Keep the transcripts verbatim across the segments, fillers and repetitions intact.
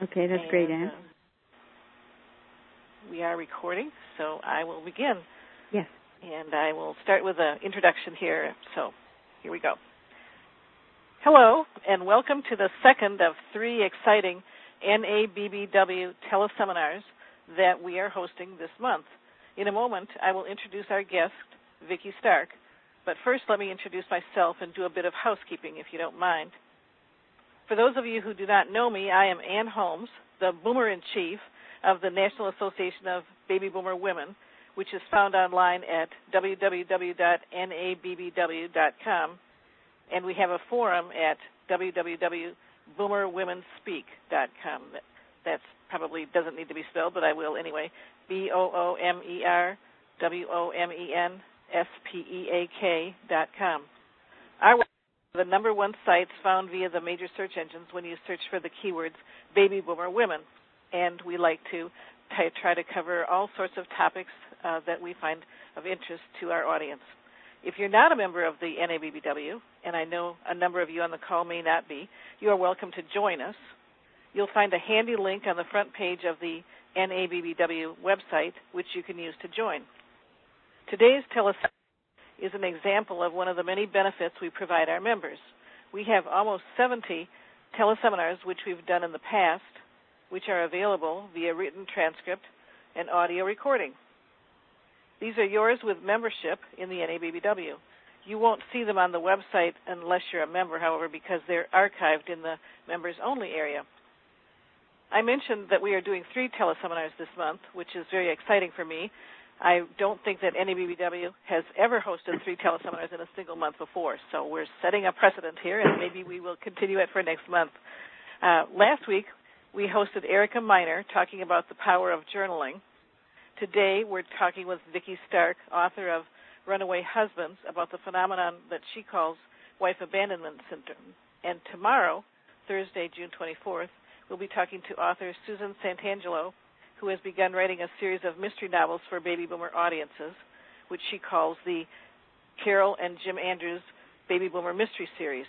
Okay, that's and, great, Anne. Uh, we are recording, so I will begin. Yes. And I will start with an introduction here. So here we go. Hello, and welcome to the second of three exciting N A B B W teleseminars that we are hosting this month. In a moment, I will introduce our guest, Vicki Stark. But first, let me introduce myself and do a bit of housekeeping, if you don't mind. For those of you who do not know me, I am Ann Holmes, the Boomer-in-Chief of the National Association of Baby Boomer Women, which is found online at w w w dot n a b b w dot com, and we have a forum at w w w dot boomer women speak dot com. That that's probably doesn't need to be spelled, but I will anyway. B O O M E R W O M E N S P E A K dot com. Our website is the number one sites found via the major search engines when you search for the keywords baby boomer women, and we like to t- try to cover all sorts of topics uh, that we find of interest to our audience. If you're not a member of the N A B B W, and I know a number of you on the call may not be, you are welcome to join us. You'll find a handy link on the front page of the N A B B W website, which you can use to join. Today's teleseminar is an example of one of the many benefits we provide our members. We have almost seventy teleseminars which we've done in the past, which are available via written transcript and audio recording. These are yours with membership in the N A B B W. You won't see them on the website unless you're a member, however, because they're archived in the members-only area. I mentioned that we are doing three teleseminars this month, which is very exciting for me. I don't think that N A B B W has ever hosted three teleseminars in a single month before, so we're setting a precedent here, and maybe we will continue it for next month. Uh, last week, we hosted Erica Miner talking about the power of journaling. Today, we're talking with Vicki Stark, author of Runaway Husbands, about the phenomenon that she calls wife abandonment syndrome. And tomorrow, Thursday, June twenty-fourth, we'll be talking to author Susan Santangelo, who has begun writing a series of mystery novels for baby boomer audiences, which she calls the Carol and Jim Andrews Baby Boomer Mystery Series.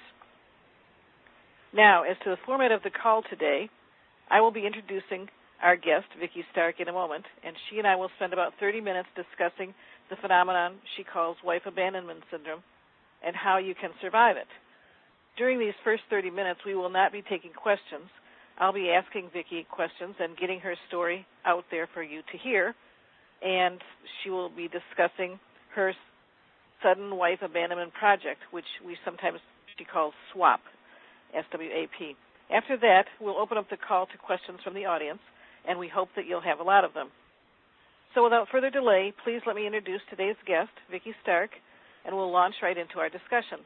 Now, as to the format of the call today, I will be introducing our guest, Vicki Stark, in a moment, and she and I will spend about thirty minutes discussing the phenomenon she calls wife abandonment syndrome and how you can survive it. During these first thirty minutes, we will not be taking questions. I'll be asking Vicki questions and getting her story out there for you to hear, and she will be discussing her sudden wife abandonment project, which we sometimes she calls SWAP, S W A P. After that, we'll open up the call to questions from the audience, and we hope that you'll have a lot of them. So without further delay, please let me introduce today's guest, Vicki Stark, and we'll launch right into our discussion.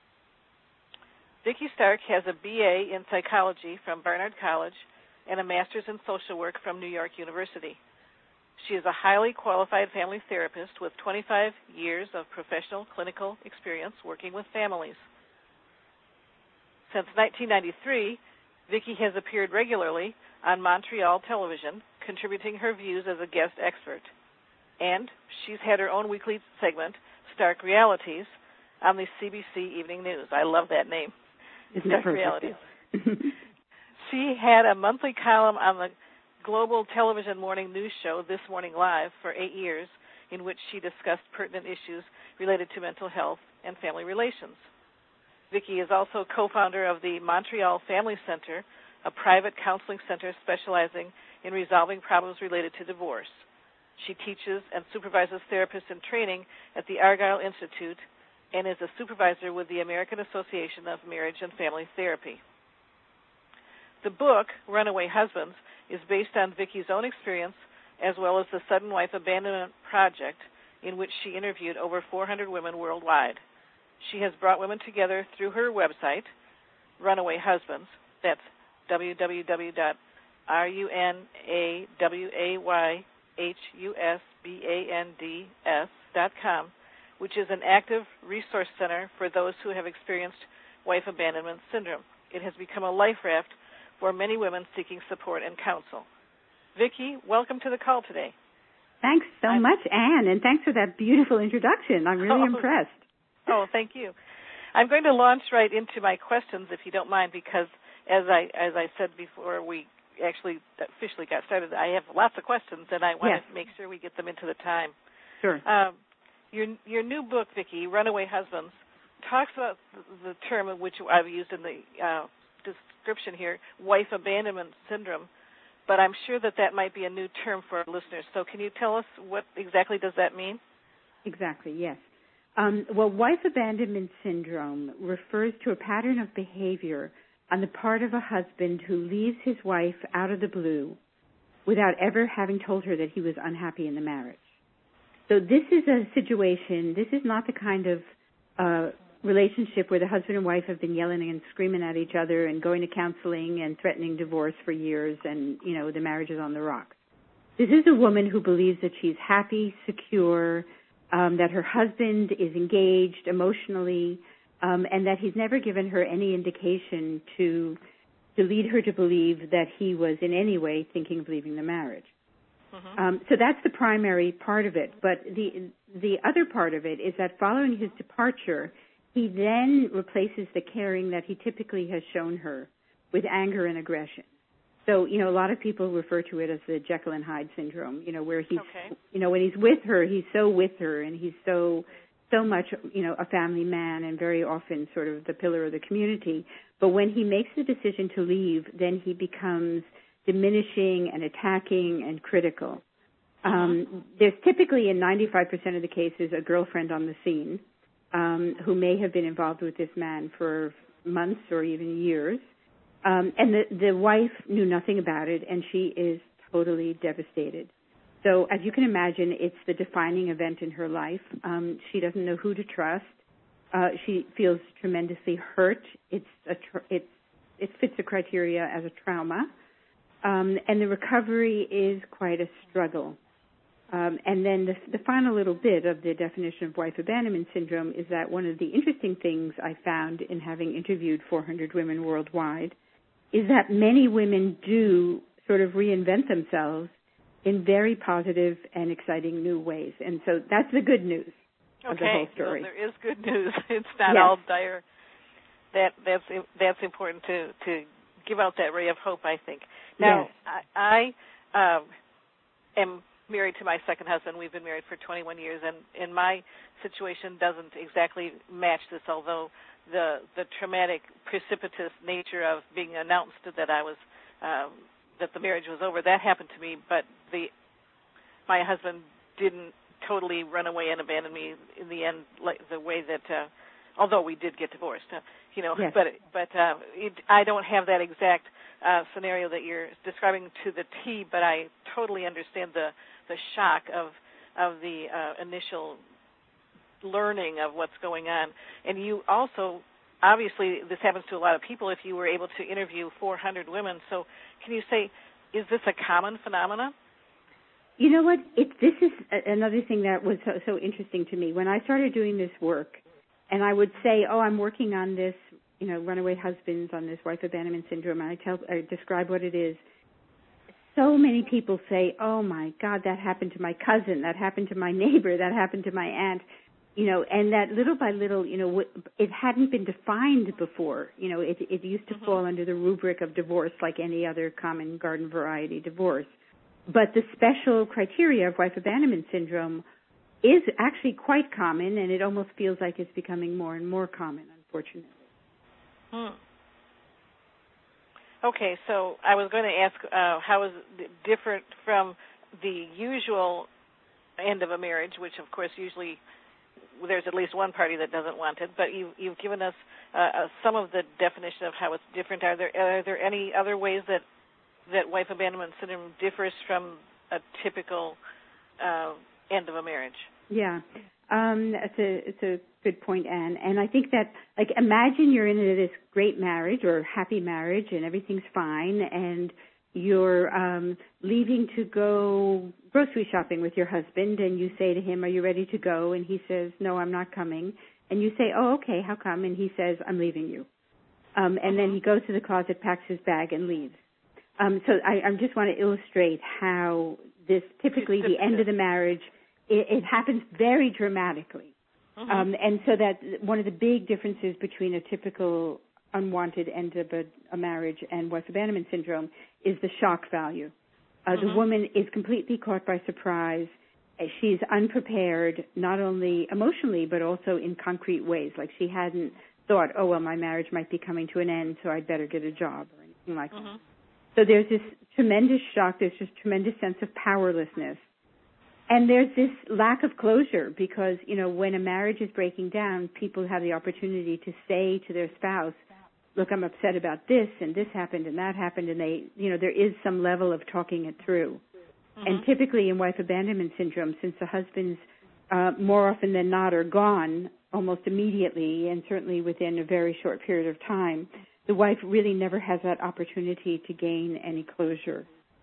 Vicki Stark has a B A in psychology from Barnard College and a master's in social work from New York University. She is a highly qualified family therapist with twenty-five years of professional clinical experience working with families. Since nineteen ninety-three, Vicki has appeared regularly on Montreal television, contributing her views as a guest expert. And she's had her own weekly segment, Stark Realities, on the C B C Evening News. I love that name. Isn't Stark Realities. She had a monthly column on the Global Television Morning News Show, This Morning Live, for eight years, in which she discussed pertinent issues related to mental health and family relations. Vicki is also co-founder of the Montreal Family Center, a private counseling center specializing in resolving problems related to divorce. She teaches and supervises therapists in training at the Argyll Institute and is a supervisor with the American Association of Marriage and Family Therapy. The book, Runaway Husbands, is based on Vicki's own experience as well as the Sudden Wife Abandonment Project, in which she interviewed over four hundred women worldwide. She has brought women together through her website, Runaway Husbands. That's w w w dot runawayhusbands dot com, which is an active resource center for those who have experienced wife abandonment syndrome. It has become a life raft for many women seeking support and counsel. Vicki, welcome to the call today. Thanks so I'm, much, Anne, and thanks for that beautiful introduction. I'm really oh, impressed. Oh, thank you. I'm going to launch right into my questions, if you don't mind, because as I as I said before we actually officially got started, I have lots of questions, and I want yes. to make sure we get them into the time. Sure. Um, your your new book, Vicki, Runaway Husbands, talks about the term which I've used in the uh, description here, wife abandonment syndrome, but I'm sure that that might be a new term for our listeners. So can you tell us what exactly does that mean? Exactly, yes. Um, well, wife abandonment syndrome refers to a pattern of behavior on the part of a husband who leaves his wife out of the blue without ever having told her that he was unhappy in the marriage. So this is a situation, this is not the kind of uh, relationship where the husband and wife have been yelling and screaming at each other and going to counseling and threatening divorce for years and, you know, the marriage is on the rocks. This is a woman who believes that she's happy, secure, um, that her husband is engaged emotionally, um, and that he's never given her any indication to to lead her to believe that he was in any way thinking of leaving the marriage. Mm-hmm. Um, so that's the primary part of it. But the the other part of it is that following his departure, he then replaces the caring that he typically has shown her with anger and aggression. So, you know, a lot of people refer to it as the Jekyll and Hyde syndrome, you know, where he's, okay. you know, when he's with her, he's so with her and he's so, so much, you know, a family man and very often sort of the pillar of the community. But when he makes the decision to leave, then he becomes diminishing and attacking and critical. Um, there's typically in ninety-five percent of the cases a girlfriend on the scene um, who may have been involved with this man for months or even years. Um, and the, the wife knew nothing about it, and she is totally devastated. So as you can imagine, it's the defining event in her life. Um, she doesn't know who to trust. Uh, she feels tremendously hurt. It's a tr- it's, it fits the criteria as a trauma. Um, and the recovery is quite a struggle. Um, and then the, the final little bit of the definition of wife abandonment syndrome is that one of the interesting things I found in having interviewed four hundred women worldwide is that many women do sort of reinvent themselves in very positive and exciting new ways. And so that's the good news okay. of the whole story. So there is good news. It's not yes. all dire. That that's that's important to, to give out that ray of hope, I think. Now, yes. I, I um, am married to my second husband. We've been married for twenty-one years, and, and my situation doesn't exactly match this, although the the traumatic, precipitous nature of being announced that I was um, that the marriage was over, that happened to me. But the my husband didn't totally run away and abandon me in the end, like the way that. Uh, although we did get divorced, uh, you know. Yes. But but uh, it, I don't have that exact uh, scenario that you're describing to the T. But I totally understand the the shock of of the uh, initial learning of what's going on. And you also, obviously, this happens to a lot of people. If you were able to interview four hundred women, so can you say, is this a common phenomenon? You know what? It, this is another thing that was so, so interesting to me. When I started doing this work, and I would say, oh, I'm working on this, you know, runaway husbands, on this wife abandonment syndrome, and I tell, I describe what it is. So many people say, oh, my God, that happened to my cousin, that happened to my neighbor, that happened to my aunt, you know, and that little by little, you know, it hadn't been defined before. You know, it, it used to mm-hmm. fall under the rubric of divorce like any other common garden variety divorce. But the special criteria of wife abandonment syndrome is actually quite common, and it almost feels like it's becoming more and more common, unfortunately. Hmm. Okay, so I was going to ask uh, how is it different from the usual end of a marriage, which, of course, usually there's at least one party that doesn't want it, but you, you've given us uh, uh, some of the definition of how it's different. Are there are there any other ways that, that wife abandonment syndrome differs from a typical uh end of a marriage? Yeah, um, it's a it's a good point, Anne. And I think that, like, imagine you're in this great marriage or happy marriage, and everything's fine, and you're um, leaving to go grocery shopping with your husband, and you say to him, "Are you ready to go?" And he says, "No, I'm not coming." And you say, "Oh, okay, how come?" And he says, "I'm leaving you." Um, and then he goes to the closet, packs his bag, and leaves. Um, so I, I just want to illustrate how this typically the end of the marriage, it, it happens very dramatically. Mm-hmm. Um, and so that one of the big differences between a typical unwanted end of a, a marriage and wife abandonment syndrome is the shock value. Uh, mm-hmm. The woman is completely caught by surprise. She's unprepared, not only emotionally, but also in concrete ways. Like she hadn't thought, oh, well, my marriage might be coming to an end, so I'd better get a job or anything like mm-hmm. that. So there's this tremendous shock. There's this tremendous sense of powerlessness. And there's this lack of closure because, you know, when a marriage is breaking down, people have the opportunity to say to their spouse, look, I'm upset about this, and this happened, and that happened, and they, you know, there is some level of talking it through. Mm-hmm. And typically in wife abandonment syndrome, since the husbands uh, more often than not are gone almost immediately and certainly within a very short period of time, the wife really never has that opportunity to gain any closure.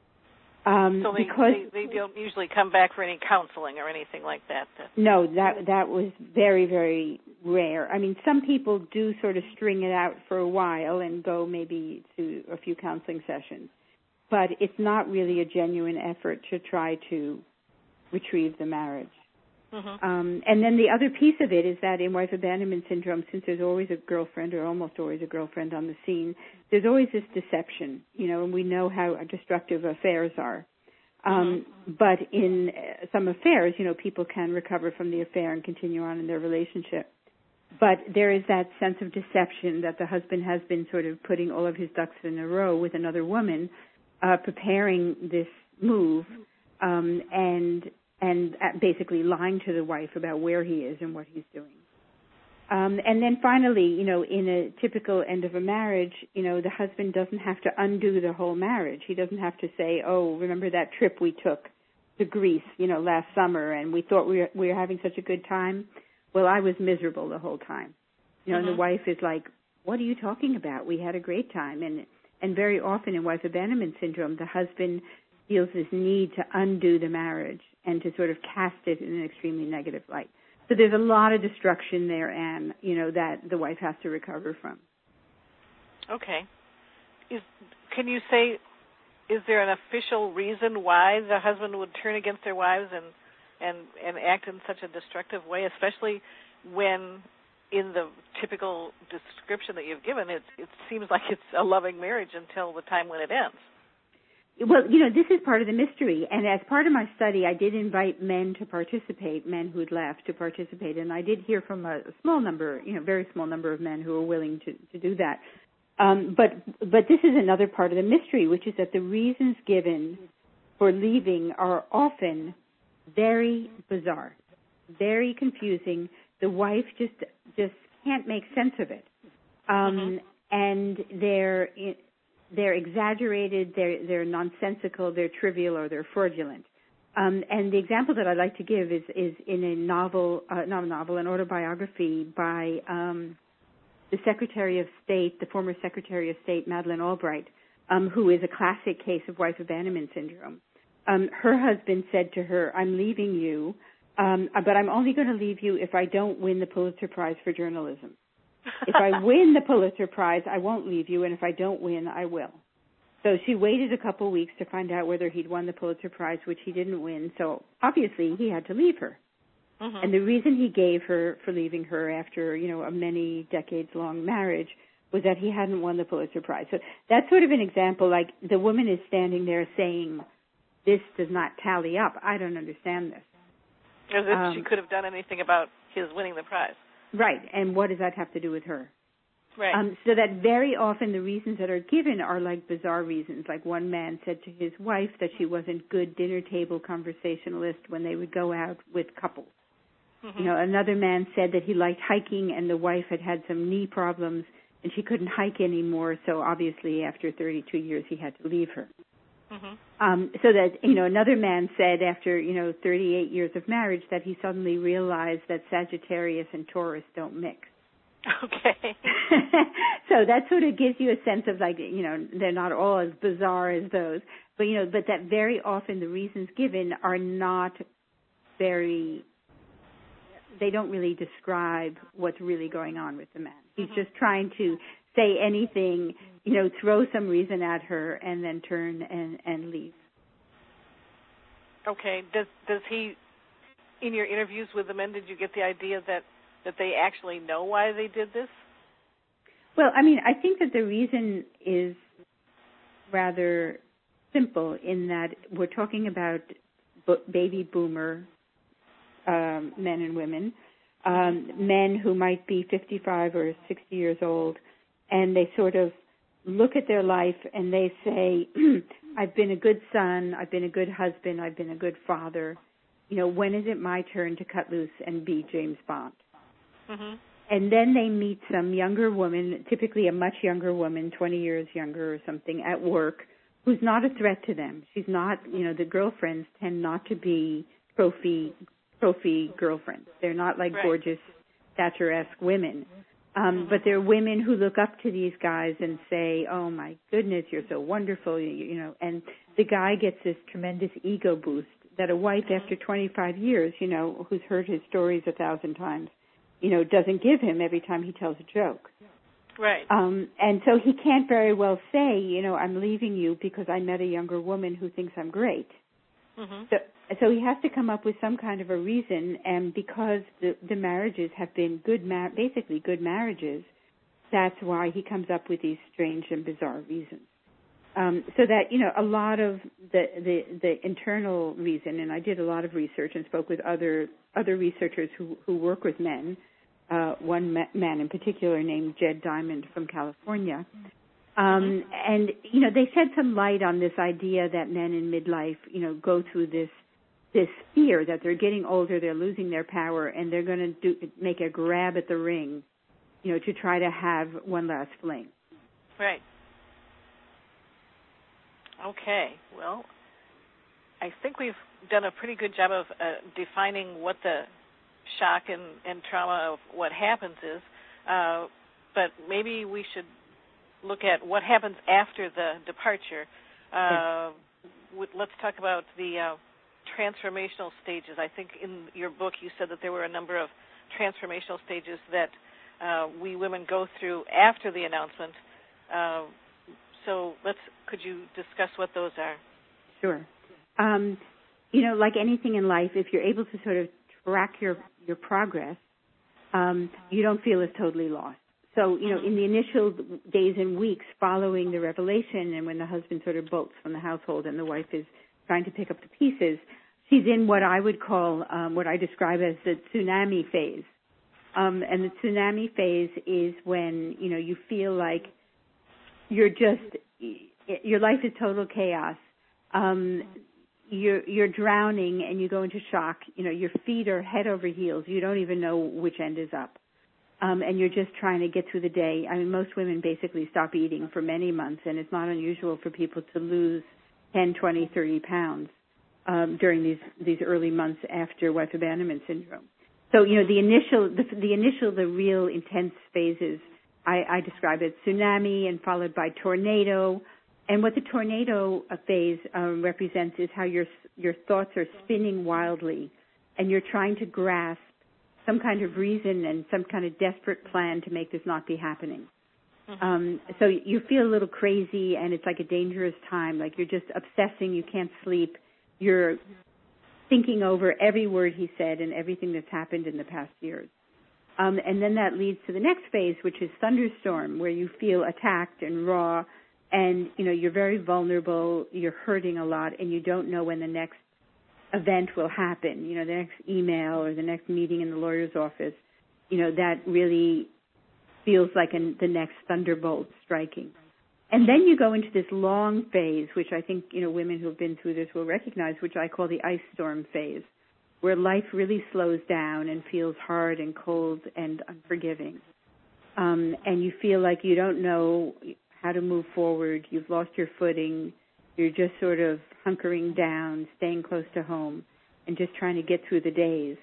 Um, so they, because they, they don't usually come back for any counseling or anything like that? No, that that was very, very rare. I mean, some people do sort of string it out for a while and go maybe to a few counseling sessions, but it's not really a genuine effort to try to retrieve the marriage. Mm-hmm. Um, and then the other piece of it is that in wife abandonment syndrome, since there's always a girlfriend or almost always a girlfriend on the scene, there's always this deception, you know, and we know how destructive affairs are. Um, mm-hmm. But in uh, some affairs, you know, people can recover from the affair and continue on in their relationship. But there is that sense of deception that the husband has been sort of putting all of his ducks in a row with another woman, uh, preparing this move, um, and and basically lying to the wife about where he is and what he's doing. Um, and then finally, you know, in a typical end of a marriage, you know, the husband doesn't have to undo the whole marriage. He doesn't have to say, oh, remember that trip we took to Greece, you know, last summer, and we thought we were, we were having such a good time? Well, I was miserable the whole time. You know, mm-hmm. and the wife is like, what are you talking about? We had a great time. And, and very often in wife abandonment syndrome, the husband feels this need to undo the marriage and to sort of cast it in an extremely negative light. So there's a lot of destruction there, Anne, you know, that the wife has to recover from. Okay. Is, can you say, is there an official reason why the husband would turn against their wives and, and, and act in such a destructive way, especially when in the typical description that you've given, it, it seems like it's a loving marriage until the time when it ends? Well, you know, this is part of the mystery, and as part of my study, I did invite men to participate, men who'd left to participate, and I did hear from a small number, you know, very small number of men who were willing to, to do that. Um, but but this is another part of the mystery, which is that the reasons given for leaving are often very bizarre, very confusing. The wife just just can't make sense of it, um, mm-hmm. and they're they're exaggerated, they're they're nonsensical, they're trivial, or they're fraudulent. Um, and the example that I'd like to give is is in a novel, uh, not a novel, an autobiography by um, the Secretary of State, the former Secretary of State, Madeleine Albright, um, who is a classic case of wife abandonment syndrome. Um, her husband said to her, "I'm leaving you, um, but I'm only going to leave you if I don't win the Pulitzer Prize for journalism. If I win the Pulitzer Prize, I won't leave you, and if I don't win, I will." So she waited a couple weeks to find out whether he'd won the Pulitzer Prize, which he didn't win. So obviously he had to leave her. Mm-hmm. And the reason he gave her for leaving her after, you know, a many decades-long marriage was that he hadn't won the Pulitzer Prize. So that's sort of an example, like the woman is standing there saying, this does not tally up. I don't understand this. As if um, she could have done anything about his winning the prize. Right, and what does that have to do with her? Right. Um, so that very often the reasons that are given are like bizarre reasons. Like one man said to his wife that she wasn't good dinner table conversationalist when they would go out with couples. Mm-hmm. You know, another man said that he liked hiking and the wife had had some knee problems and she couldn't hike anymore, so obviously after thirty-two years he had to leave her. Mm-hmm. Um, so that, you know, another man said after, you know, thirty-eight years of marriage that he suddenly realized that Sagittarius and Taurus don't mix. Okay. So that sort of gives you a sense of, like, you know, they're not all as bizarre as those, but, you know, but that very often the reasons given are not very, they don't really describe what's really going on with the man. He's mm-hmm. just trying to say anything, you know, throw some reason at her and then turn and, and leave. Okay. Does does he, in your interviews with the men, did you get the idea that, that they actually know why they did this? Well, I mean, I think that the reason is rather simple in that we're talking about baby boomer um, men and women, um, men who might be fifty-five or sixty years old, and they sort of look at their life and they say, I've been a good son, I've been a good husband, I've been a good father. You know, when is it my turn to cut loose and be James Bond? Mm-hmm. And then they meet some younger woman, typically a much younger woman, twenty years younger or something, at work, who's not a threat to them. She's not, you know, the girlfriends tend not to be trophy trophy girlfriends. They're not like right. gorgeous, statuesque women. Um, but they're women who look up to these guys and say, oh, my goodness, you're so wonderful, you, you know. And the guy gets this tremendous ego boost that a wife after twenty-five years, you know, who's heard his stories a thousand times, you know, doesn't give him every time he tells a joke. Right. Um, and so he can't very well say, you know, I'm leaving you because I met a younger woman who thinks I'm great. Mm-hmm. So, so he has to come up with some kind of a reason, and because the, the marriages have been good, ma- basically good marriages, that's why he comes up with these strange and bizarre reasons. Um, so that, you know, a lot of the, the, the internal reason, and I did a lot of research and spoke with other other researchers who, who work with men, uh, one ma- man in particular named Jed Diamond from California. Um, and, you know, they shed some light on this idea that men in midlife, you know, go through this this fear that they're getting older, they're losing their power, and they're going to do make a grab at the ring, you know, to try to have one last fling. Right. Okay. Well, I think we've done a pretty good job of uh, defining what the shock and, and trauma of what happens is, uh, but maybe we should look at what happens after the departure. Uh, with, let's talk about the uh, transformational stages. I think in your book you said that there were a number of transformational stages that uh, we women go through after the announcement. Uh, so let's, could you discuss what those are? Sure. Um, you know, like anything in life, if you're able to sort of track your, your progress, um, you don't feel as totally lost. So, you know, in the initial days and weeks following the revelation and when the husband sort of bolts from the household and the wife is trying to pick up the pieces, she's in what I would call, um, what I describe as the tsunami phase. Um, and the tsunami phase is when, you know, you feel like you're just, your life is total chaos. Um, you're, you're drowning and you go into shock. You know, your feet are head over heels. You don't even know which end is up. Um, and you're just trying to get through the day. I mean, most women basically stop eating for many months, and it's not unusual for people to lose ten, twenty, thirty pounds um, during these, these early months after wife abandonment syndrome. So, you know, the initial, the, the initial, the real intense phases, I, I describe as tsunami and followed by tornado. And what the tornado phase um, represents is how your your thoughts are spinning wildly, and you're trying to grasp some kind of reason and some kind of desperate plan to make this not be happening. Mm-hmm. Um, so you feel a little crazy, and it's like a dangerous time. Like you're just obsessing. You can't sleep. You're thinking over every word he said and everything that's happened in the past years. Um, and then that leads to the next phase, which is thunderstorm, where you feel attacked and raw, and, you know, you're very vulnerable. You're hurting a lot, and you don't know when the next event will happen, you know, the next email or the next meeting in the lawyer's office, you know, that really feels like an, the next thunderbolt striking. And then you go into this long phase, which I think, you know, women who have been through this will recognize, which I call the ice storm phase, where life really slows down and feels hard and cold and unforgiving. Um, and you feel like you don't know how to move forward. You've lost your footing. You're just sort of hunkering down, staying close to home, and just trying to get through the days.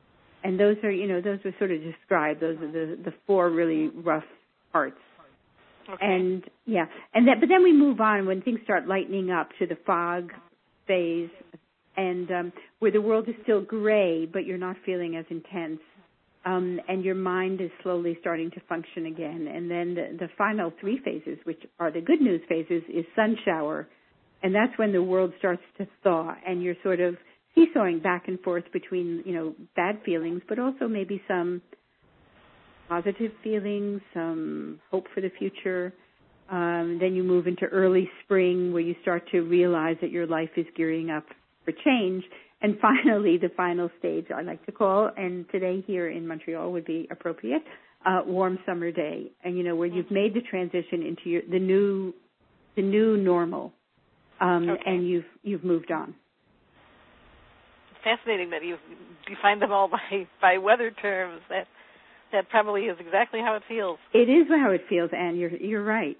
And those are, you know, those are sort of described. Those are the, the four really rough parts. Okay. And, yeah, and that, but then we move on when things start lightening up to the fog phase, and um, where the world is still gray, but you're not feeling as intense. Um, and your mind is slowly starting to function again. And then the, the final three phases, which are the good news phases, is sun shower. And that's when the world starts to thaw, and you're sort of seesawing back and forth between, you know, bad feelings, but also maybe some positive feelings, some hope for the future. Um, then you move into early spring where you start to realize that your life is gearing up for change. And finally, the final stage I like to call, and today here in Montreal would be appropriate, uh, warm summer day. And, you know, where you've made the transition into your, the new the new normal, um, okay. and you've you've moved on. Fascinating that you've defined them all by, by weather terms. That that probably is exactly how it feels. It is how it feels, Anne. You're you're right.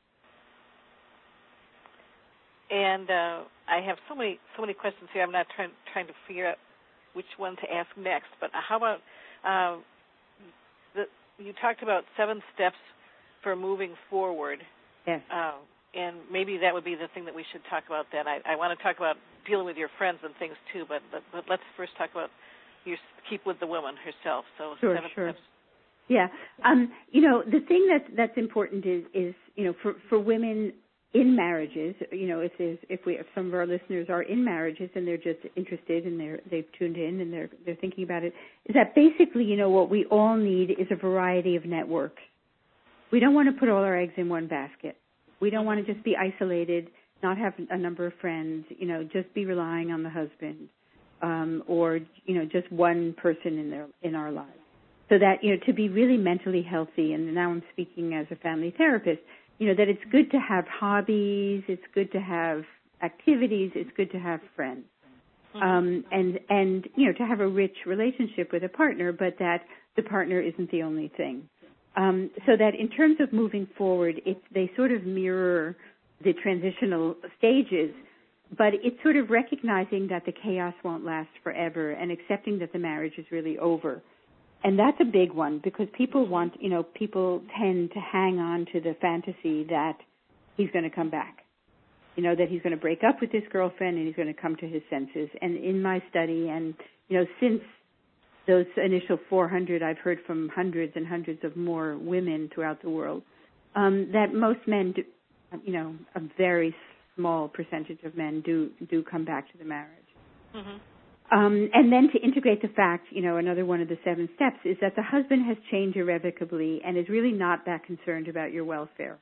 And uh, I have so many so many questions here. I'm not trying trying to figure out which one to ask next. But how about uh, the, you talked about seven steps for moving forward. Yes. Uh, and maybe that would be the thing that we should talk about then. I, I want to talk about dealing with your friends and things too, but, but, but let's first talk about your keep with the woman herself. So sure, seven sure. steps. Yeah. Um, you know, the thing that's that's important is is you know for for women in marriages, you know, if there's, if we if some of our listeners are in marriages and they're just interested and they're they've tuned in and they're they're thinking about it, is that basically, you know, what we all need is a variety of networks. We don't want to put all our eggs in one basket. We don't want to just be isolated, not have a number of friends, you know, just be relying on the husband, um, or you know, just one person in their in our lives. So that, you know, to be really mentally healthy, and now I'm speaking as a family therapist, you know, that it's good to have hobbies, it's good to have activities, it's good to have friends. Mm-hmm. Um, and, and, you know, to have a rich relationship with a partner, but that the partner isn't the only thing. Um, so that in terms of moving forward, it's, they sort of mirror the transitional stages, but it's sort of recognizing that the chaos won't last forever and accepting that the marriage is really over. And that's a big one because people want, you know, people tend to hang on to the fantasy that he's going to come back, you know, that he's going to break up with this girlfriend and he's going to come to his senses. And in my study, and, you know, since those initial four hundred, I've heard from hundreds and hundreds of more women throughout the world, um, that most men, do, you know, a very small percentage of men do, do come back to the marriage. Mm-hmm. Um, and then to integrate the fact, you know, another one of the seven steps is that the husband has changed irrevocably and is really not that concerned about your welfare.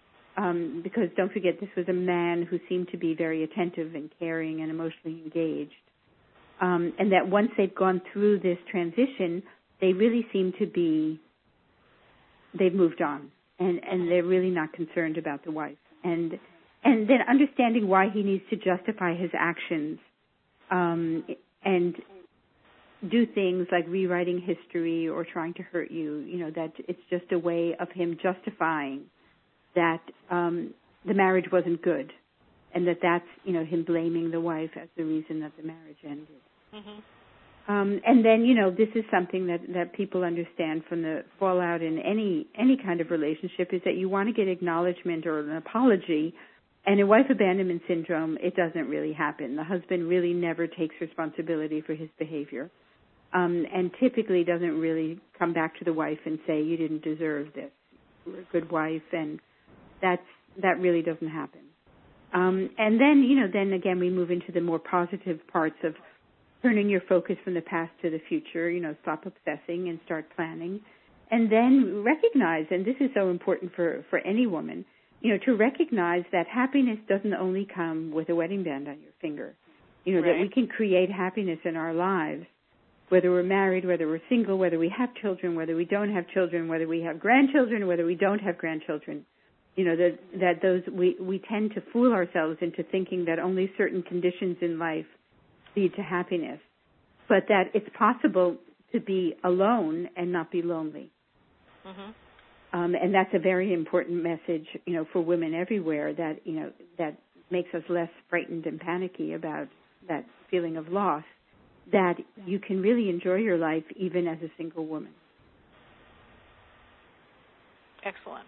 Um, because don't forget, this was a man who seemed to be very attentive and caring and emotionally engaged. Um, and that once they've gone through this transition, they really seem to be, they've moved on. And, and they're really not concerned about the wife. And, and then understanding why he needs to justify his actions. Um, and do things like rewriting history or trying to hurt you, you know, that it's just a way of him justifying that um, the marriage wasn't good and that that's, you know, him blaming the wife as the reason that the marriage ended. Mm-hmm. Um, and then, you know, this is something that, that people understand from the fallout in any any kind of relationship is that you want to get acknowledgement or an apology. And in wife abandonment syndrome, it doesn't really happen. The husband really never takes responsibility for his behavior, um, and typically doesn't really come back to the wife and say, you didn't deserve this. You're a good wife, and that's, that really doesn't happen. Um, and then, you know, then again we move into the more positive parts of turning your focus from the past to the future, you know, stop obsessing and start planning. And then recognize, and this is so important for, for any woman, you know, to recognize that happiness doesn't only come with a wedding band on your finger. You know, right. That we can create happiness in our lives, whether we're married, whether we're single, whether we have children, whether we don't have children, whether we have grandchildren, whether we don't have grandchildren. You know, that that those we, we tend to fool ourselves into thinking that only certain conditions in life lead to happiness, but that it's possible to be alone and not be lonely. Mm-hmm. Um, and that's a very important message, you know, for women everywhere that, you know, that makes us less frightened and panicky about that feeling of loss, that you can really enjoy your life even as a single woman. Excellent.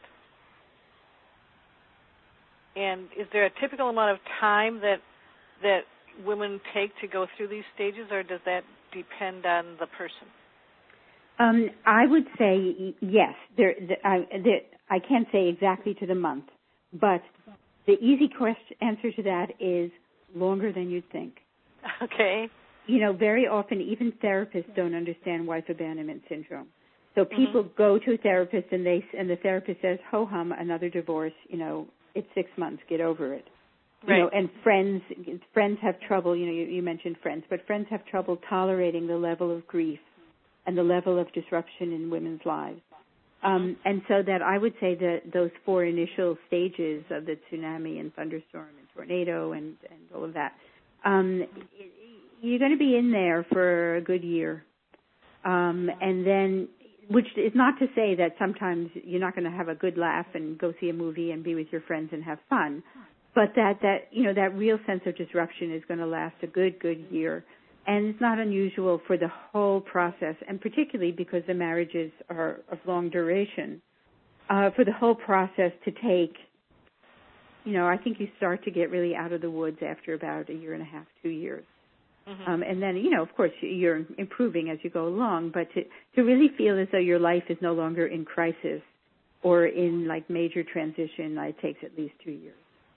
And is there a typical amount of time that that women take to go through these stages, or does that depend on the person? Um, I would say yes. There, the, I, the, I can't say exactly to the month, but the easy question, answer to that is longer than you'd think. Okay. You know, very often even therapists don't understand wife abandonment syndrome. So people mm-hmm. go to a therapist, and they and the therapist says, "Ho hum, another divorce. You know, it's six months. Get over it." Right. You know, and friends friends have trouble. You know, you, you mentioned friends, but friends have trouble tolerating the level of grief and the level of disruption in women's lives. Um, and so that I would say that those four initial stages of the tsunami and thunderstorm and tornado and, and all of that, um, you're going to be in there for a good year. Um, and then, which is not to say that sometimes you're not going to have a good laugh and go see a movie and be with your friends and have fun, but that, that you know, that real sense of disruption is going to last a good, good year. And it's not unusual for the whole process, and particularly because the marriages are of long duration, uh, for the whole process to take, you know, I think you start to get really out of the woods after about a year and a half, two years. Mm-hmm. Um, and then, you know, of course, you're improving as you go along, but to, to really feel as though your life is no longer in crisis or in, like, major transition, it takes at least two years.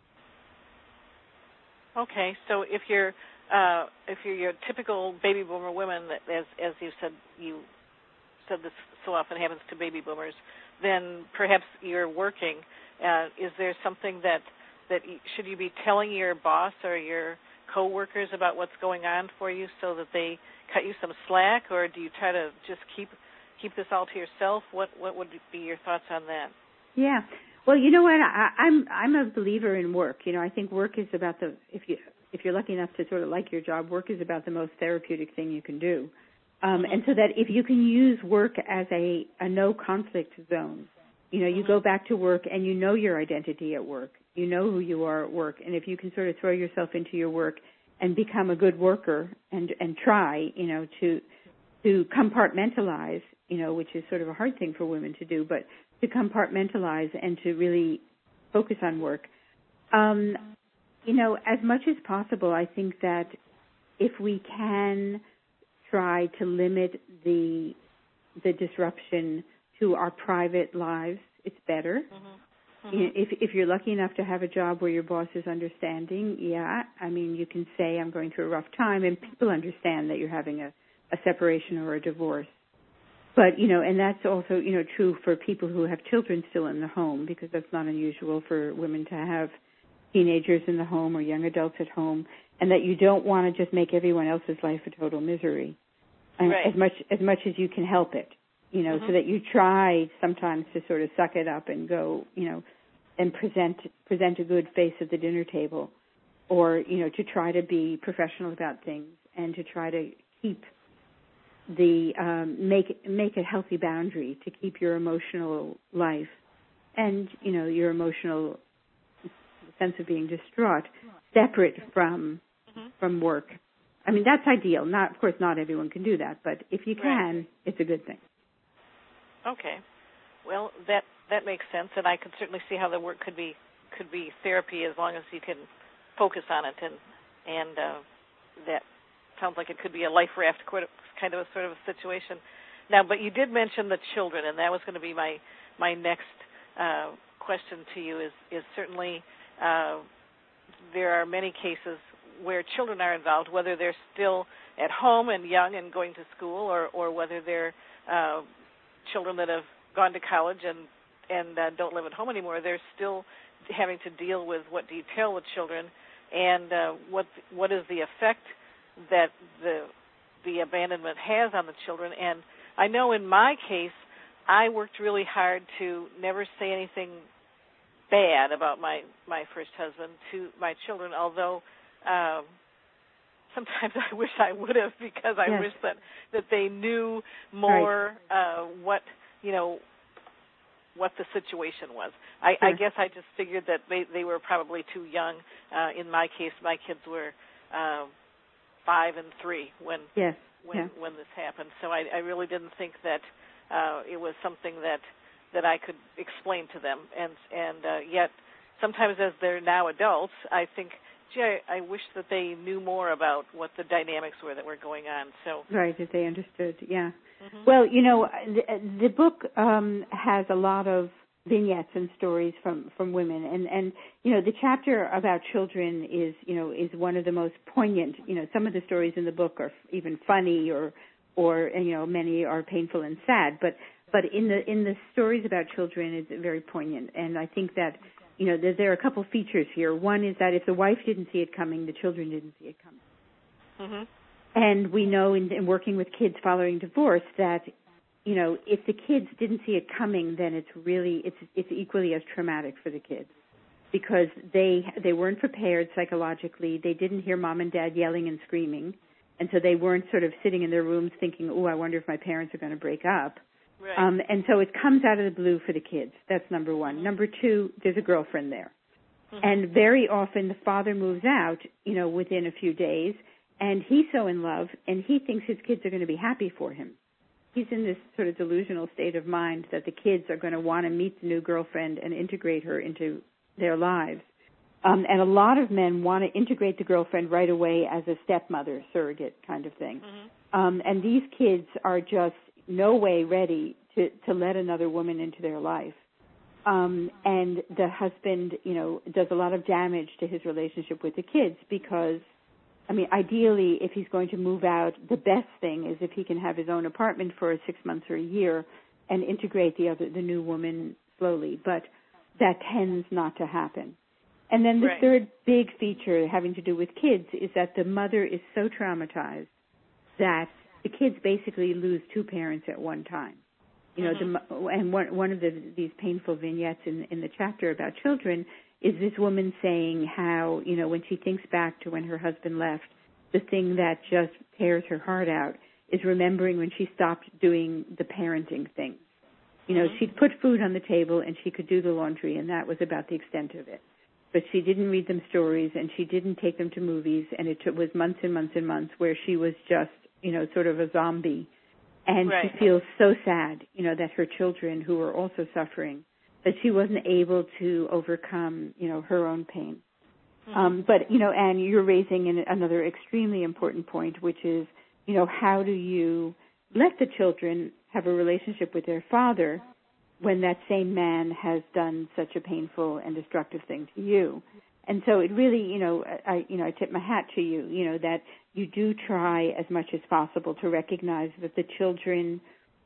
Okay, so if you're uh, if you're your typical baby boomer women, as as you said, you said this so often happens to baby boomers, then perhaps you're working. Uh, is there something that that you, should you be telling your boss or your coworkers about what's going on for you so that they cut you some slack, or do you try to just keep keep this all to yourself? What what would be your thoughts on that? Yeah. Well, you know what? I, I'm I'm a believer in work. You know, I think work is about the if you if you're lucky enough to sort of like your job, work is about the most therapeutic thing you can do. Um, mm-hmm. And so that if you can use work as a, a no conflict zone, you know, you mm-hmm. go back to work and you know your identity at work, you know who you are at work, and if you can sort of throw yourself into your work and become a good worker and and try, you know, to to compartmentalize, you know, which is sort of a hard thing for women to do, but to compartmentalize and to really focus on work. Um, you know, as much as possible, I think that if we can try to limit the the disruption to our private lives, it's better. Mm-hmm. Mm-hmm. If if you're lucky enough to have a job where your boss is understanding, yeah, I mean, you can say, I'm going through a rough time, and people understand that you're having a, a separation or a divorce. But, you know, and that's also, you know, true for people who have children still in the home, because that's not unusual for women to have teenagers in the home or young adults at home, and that you don't want to just make everyone else's life a total misery. And right. as much as much as you can help it, you know, mm-hmm. so that you try sometimes to sort of suck it up and go, you know, and present present a good face at the dinner table, or, you know, to try to be professional about things and to try to keep the um, make make a healthy boundary to keep your emotional life and, you know, your emotional sense of being distraught separate from mm-hmm. from work. I mean, that's ideal. Not, of course, not everyone can do that, but if you can, right. it's a good thing. Okay. Well, that that makes sense, and I can certainly see how the work could be could be therapy as long as you can focus on it, and and uh, that sounds like it could be a life raft kind of a sort of a situation. Now, but you did mention the children, and that was going to be my my next uh, question to you. Is is certainly uh, there are many cases where children are involved, whether they're still at home and young and going to school, or or whether they're uh, children that have gone to college and and uh, don't live at home anymore. They're still having to deal with what do you tell the children, and uh, what what is the effect that the the abandonment has on the children. And I know in my case, I worked really hard to never say anything bad about my, my first husband to my children, although um, sometimes I wish I would have, because I yes. wish that, that they knew more right. uh, what, you know, what the situation was. I, sure. I guess I just figured that they, they were probably too young. Uh, in my case, my kids were uh, five and three when yes. when yeah. when this happened. So I, I really didn't think that uh, it was something that that I could explain to them. And and uh, yet, sometimes as they're now adults, I think, gee, I, I wish that they knew more about what the dynamics were that were going on. So right, that they understood. Yeah. Mm-hmm. Well, you know, the, the book um, has a lot of vignettes and stories from, from women, and, and you know, the chapter about children is, you know, is one of the most poignant. You know, some of the stories in the book are even funny, or or and, you know, many are painful and sad, but but in the in the stories about children, it's very poignant, and I think that you know there, there are a couple features here. One is that if the wife didn't see it coming, the children didn't see it coming. Mm-hmm. And we know in, in working with kids following divorce that, you know, if the kids didn't see it coming, then it's really, it's it's equally as traumatic for the kids because they they weren't prepared psychologically. They didn't hear mom and dad yelling and screaming, and so they weren't sort of sitting in their rooms thinking, oh, I wonder if my parents are going to break up. Right. Um, and so it comes out of the blue for the kids. That's number one. Mm-hmm. Number two, there's a girlfriend there. Mm-hmm. And very often the father moves out, you know, within a few days, and he's so in love, and he thinks his kids are going to be happy for him. He's in this sort of delusional state of mind that the kids are going to want to meet the new girlfriend and integrate her into their lives. Um, and a lot of men want to integrate the girlfriend right away as a stepmother, surrogate kind of thing. Mm-hmm. Um, and these kids are just no way ready to, to let another woman into their life. Um, and the husband, you know, does a lot of damage to his relationship with the kids because I mean, ideally, if he's going to move out, the best thing is if he can have his own apartment for six months or a year and integrate the other, the new woman slowly. But that tends not to happen. And then the right. third big feature having to do with kids is that the mother is so traumatized that the kids basically lose two parents at one time. You know, mm-hmm. the, and one, one of the, these painful vignettes in, in the chapter about children is this woman saying how, you know, when she thinks back to when her husband left, the thing that just tears her heart out is remembering when she stopped doing the parenting thing. You know, mm-hmm. she'd put food on the table and she could do the laundry, and that was about the extent of it. But she didn't read them stories and she didn't take them to movies, and it took, was months and months and months where she was just, you know, sort of a zombie. And right. she feels so sad, you know, that her children, who are also suffering, that she wasn't able to overcome, you know, her own pain. Mm-hmm. Um, but, you know, Anne, you're raising an, another extremely important point, which is, you know, how do you let the children have a relationship with their father when that same man has done such a painful and destructive thing to you? And so it really, you know, I, you know, I tip my hat to you, you know, that you do try as much as possible to recognize that the children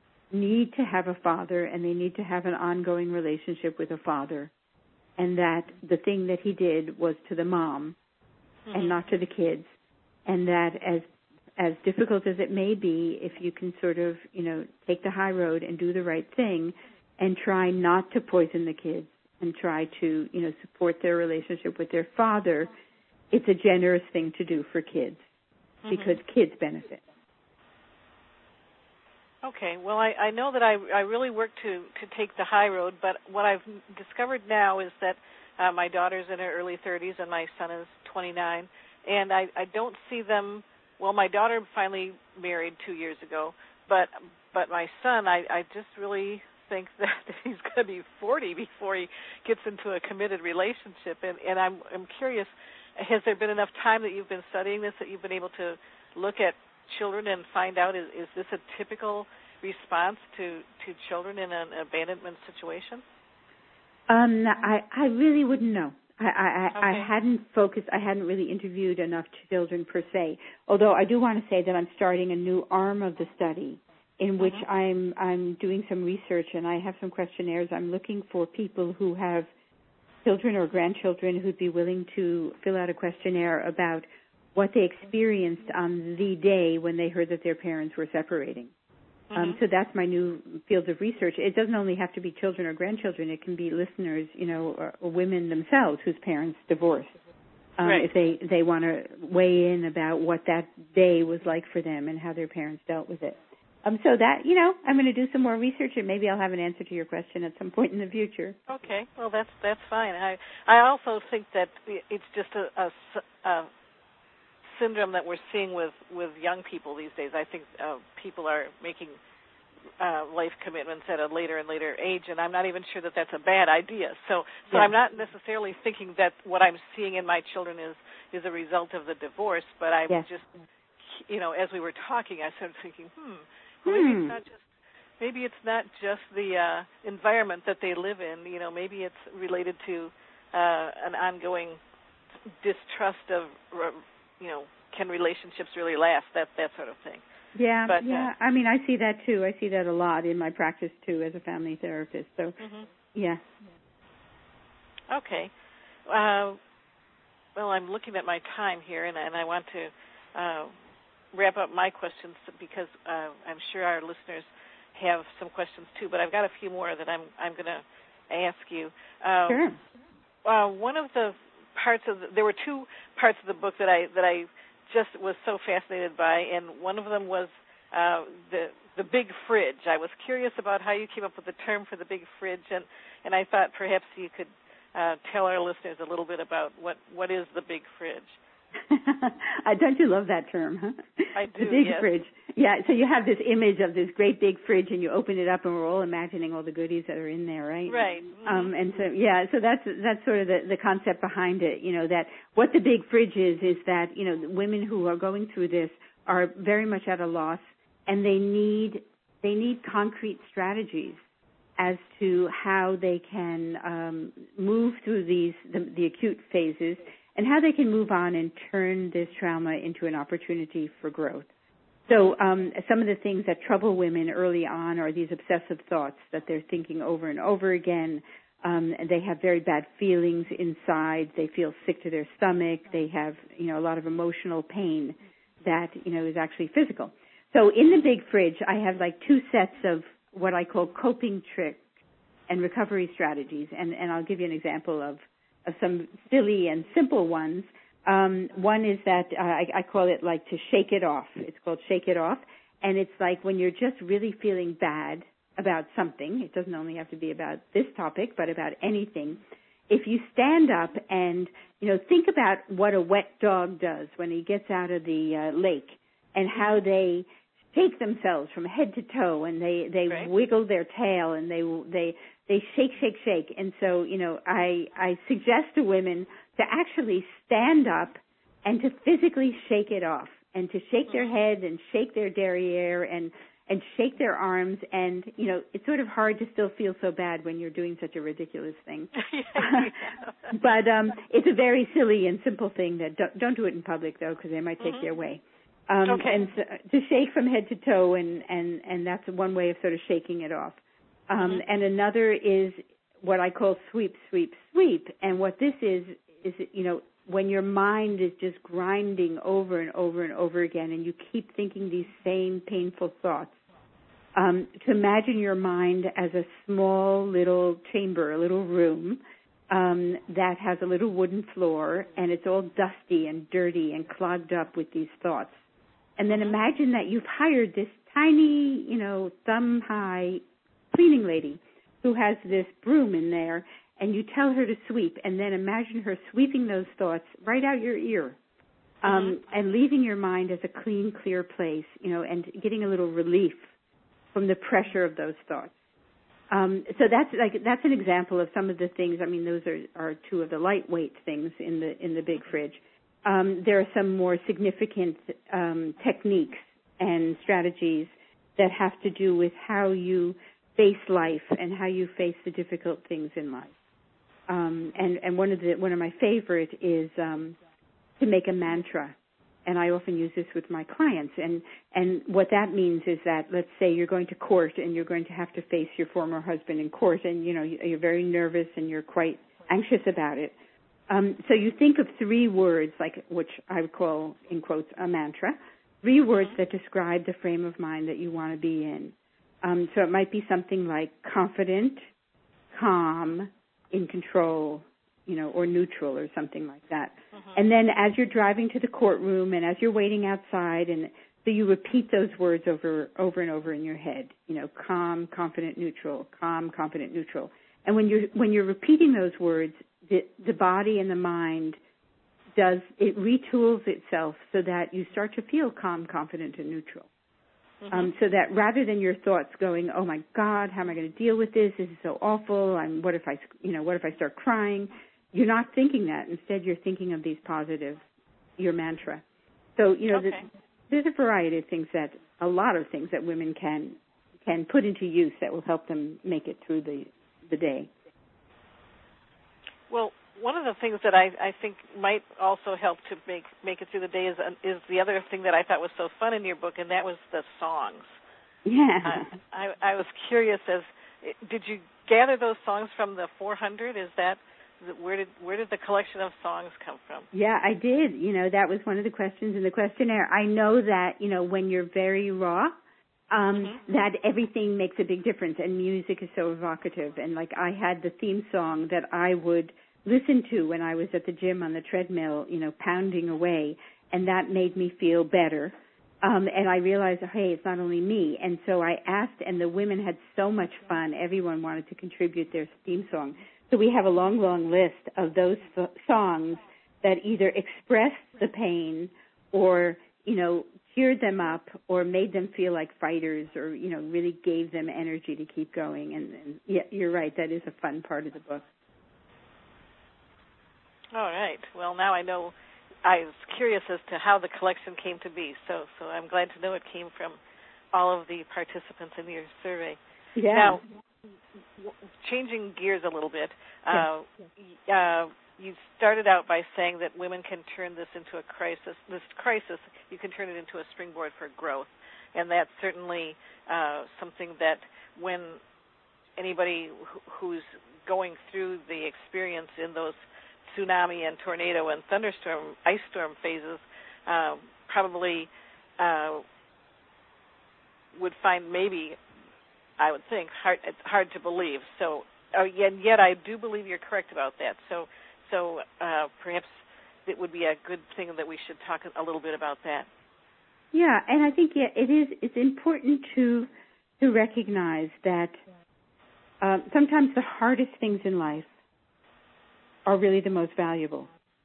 need to have a father and they need to have an ongoing relationship with a father, and that the thing that he did was to the mom mm-hmm. and not to the kids, and that as as difficult as it may be, if you can sort of, you know, take the high road and do the right thing and try not to poison the kids and try to, you know, support their relationship with their father, it's a generous thing to do for kids mm-hmm. because kids benefit. Okay, well, I, I know that I, I really work to, to take the high road, but what I've discovered now is that uh, my daughter's in her early thirties and my son is twenty-nine, and I, I don't see them, well, my daughter finally married two years ago, but but my son, I, I just really think that he's going to be forty before he gets into a committed relationship, and, and I'm, I'm curious, has there been enough time that you've been studying this that you've been able to look at children and find out, is, is this a typical response to, to children in an abandonment situation? Um, I, I really wouldn't know. I, I, okay. I hadn't focused, I hadn't really interviewed enough children per se, although I do want to say that I'm starting a new arm of the study in which mm-hmm. I'm, I'm doing some research, and I have some questionnaires. I'm looking for people who have children or grandchildren who'd be willing to fill out a questionnaire about what they experienced on the day when they heard that their parents were separating. Mm-hmm. Um, so that's my new field of research. It doesn't only have to be children or grandchildren. It can be listeners, you know, or, or women themselves whose parents divorced. Um, right. If they, they want to weigh in about what that day was like for them and how their parents dealt with it. Um, so that, you know, I'm going to do some more research, and maybe I'll have an answer to your question at some point in the future. Okay. Well, that's that's fine. I I also think that it's just a, a, a syndrome that we're seeing with, with young people these days. I think uh, people are making uh, life commitments at a later and later age, and I'm not even sure that that's a bad idea. So so yeah. I'm not necessarily thinking that what I'm seeing in my children is, is a result of the divorce, but I'm yes. just, you know, as we were talking, I started thinking, hmm, well, maybe hmm. it's not just maybe it's not just the uh, environment that they live in. You know, maybe it's related to uh, an ongoing distrust of, you know, can relationships really last? That that sort of thing. Yeah, but, yeah. Uh, I mean, I see that too. I see that a lot in my practice too as a family therapist. So, mm-hmm. yeah. Okay. Uh, well, I'm looking at my time here, and, and I want to uh, wrap up my questions because uh, I'm sure our listeners have some questions too. But I've got a few more that I'm I'm going to ask you. Uh, Sure. Uh, one of the parts of the, there were two parts of the book that I that I just was so fascinated by, and one of them was uh, the the big fridge. I was curious about how you came up with the term for the big fridge, and, and I thought perhaps you could uh, tell our listeners a little bit about what, what is the big fridge. Don't you love that term, huh? I do, The big yes. fridge. Yeah, so you have this image of this great big fridge, and you open it up, and we're all imagining all the goodies that are in there, right? Right. Mm-hmm. Um, and so, yeah, so that's that's sort of the, the concept behind it, you know, that what the big fridge is, is that, you know, women who are going through this are very much at a loss, and they need they need concrete strategies as to how they can um, move through these the, the acute phases, and how they can move on and turn this trauma into an opportunity for growth. So um, some of the things that trouble women early on are these obsessive thoughts that they're thinking over and over again. Um, and they have very bad feelings inside. They feel sick to their stomach. They have, you know, a lot of emotional pain that, you know, is actually physical. So in the big fridge, I have like two sets of what I call coping tricks and recovery strategies. And, and I'll give you an example of of some silly and simple ones. Um, one is that uh, I, I call it like to shake it off. It's called shake it off. And it's like when you're just really feeling bad about something, it doesn't only have to be about this topic, but about anything. If you stand up and, you know, think about what a wet dog does when he gets out of the uh, lake and how they shake themselves from head to toe, and they, they right. wiggle their tail, and they they they shake, shake, shake. And so, you know, I, I suggest to women to actually stand up and to physically shake it off, and to shake their head and shake their derriere and, and shake their arms. And, you know, it's sort of hard to still feel so bad when you're doing such a ridiculous thing. But um, it's a very silly and simple thing that don't, don't do it in public, though, because they might take mm-hmm. you away. Um, okay. And so, to shake from head to toe, and, and, and that's one way of sort of shaking it off. Um, mm-hmm. And another is what I call sweep, sweep, sweep. And what this is, is, you know, when your mind is just grinding over and over and over again, and you keep thinking these same painful thoughts, um, to imagine your mind as a small little chamber, a little room, um, that has a little wooden floor, and it's all dusty and dirty and clogged up with these thoughts. And then imagine that you've hired this tiny, you know, thumb-high cleaning lady who has this broom in there, and you tell her to sweep, and then imagine her sweeping those thoughts right out your ear, um, mm-hmm. and leaving your mind as a clean, clear place, you know, and getting a little relief from the pressure of those thoughts. Um, so that's like that's an example of some of the things. I mean, those are, are two of the lightweight things in the in the big fridge. Um, there are some more significant um, techniques and strategies that have to do with how you face life and how you face the difficult things in life. Um, and, and one of the one of my favorite is um, to make a mantra, and I often use this with my clients. And and what that means is that, let's say you're going to court and you're going to have to face your former husband in court, and you know you're very nervous and you're quite anxious about it. Um, so you think of three words, like which I would call, in quotes, a mantra, three words that describe the frame of mind that you want to be in. Um, so it might be something like confident, calm, in control, you know, or neutral or something like that. Mm-hmm. And then as you're driving to the courtroom and as you're waiting outside, and so you repeat those words over over and over in your head, you know, calm, confident, neutral, calm, confident, neutral. And when you're when you're repeating those words, the, the body and the mind does, it retools itself so that you start to feel calm, confident, and neutral. Mm-hmm. Um, so that rather than your thoughts going, oh my God, how am I going to deal with this? This is so awful. I'm, what if I, you know, what if I start crying? You're not thinking that. Instead, you're thinking of these positive, your mantra. So, you know, okay. the, there's a variety of things that, a lot of things that women can can put into use that will help them make it through the, the day. Well, one of the things that I, I think might also help to make make it through the day is is the other thing that I thought was so fun in your book, and that was the songs. Yeah. Uh, I I was curious as did you gather those songs from the four hundred? Is that where did where did the collection of songs come from? Yeah, I did. You know, that was one of the questions in the questionnaire. I know that, you know, when you're very raw, um, mm-hmm. that everything makes a big difference, and music is so evocative. And, like, I had the theme song that I would listen to when I was at the gym on the treadmill, you know, pounding away, and that made me feel better. Um, and I realized, hey, it's not only me. And so I asked, and the women had so much fun. Everyone wanted to contribute their theme song. So we have a long, long list of those so- songs that either expressed the pain or, you know, cheered them up or made them feel like fighters or, you know, really gave them energy to keep going. And, and yeah, you're right. That is a fun part of the book. All right. Well, now I know. I was curious as to how the collection came to be, so so I'm glad to know it came from all of the participants in your survey. Yeah. Now, w- changing gears a little bit, uh, uh, you started out by saying that women can turn this into a crisis. This crisis, you can turn it into a springboard for growth, and that's certainly uh, something that when anybody who's going through the experience in those tsunami and tornado and thunderstorm, ice storm phases, uh, probably uh, would find maybe, I would think, hard, it's hard to believe. So, uh, and yet I do believe you're correct about that. So, so uh, perhaps it would be a good thing that we should talk a little bit about that. Yeah, and I think yeah, it is. It's important to to recognize that um, sometimes the hardest things in life are really the most valuable.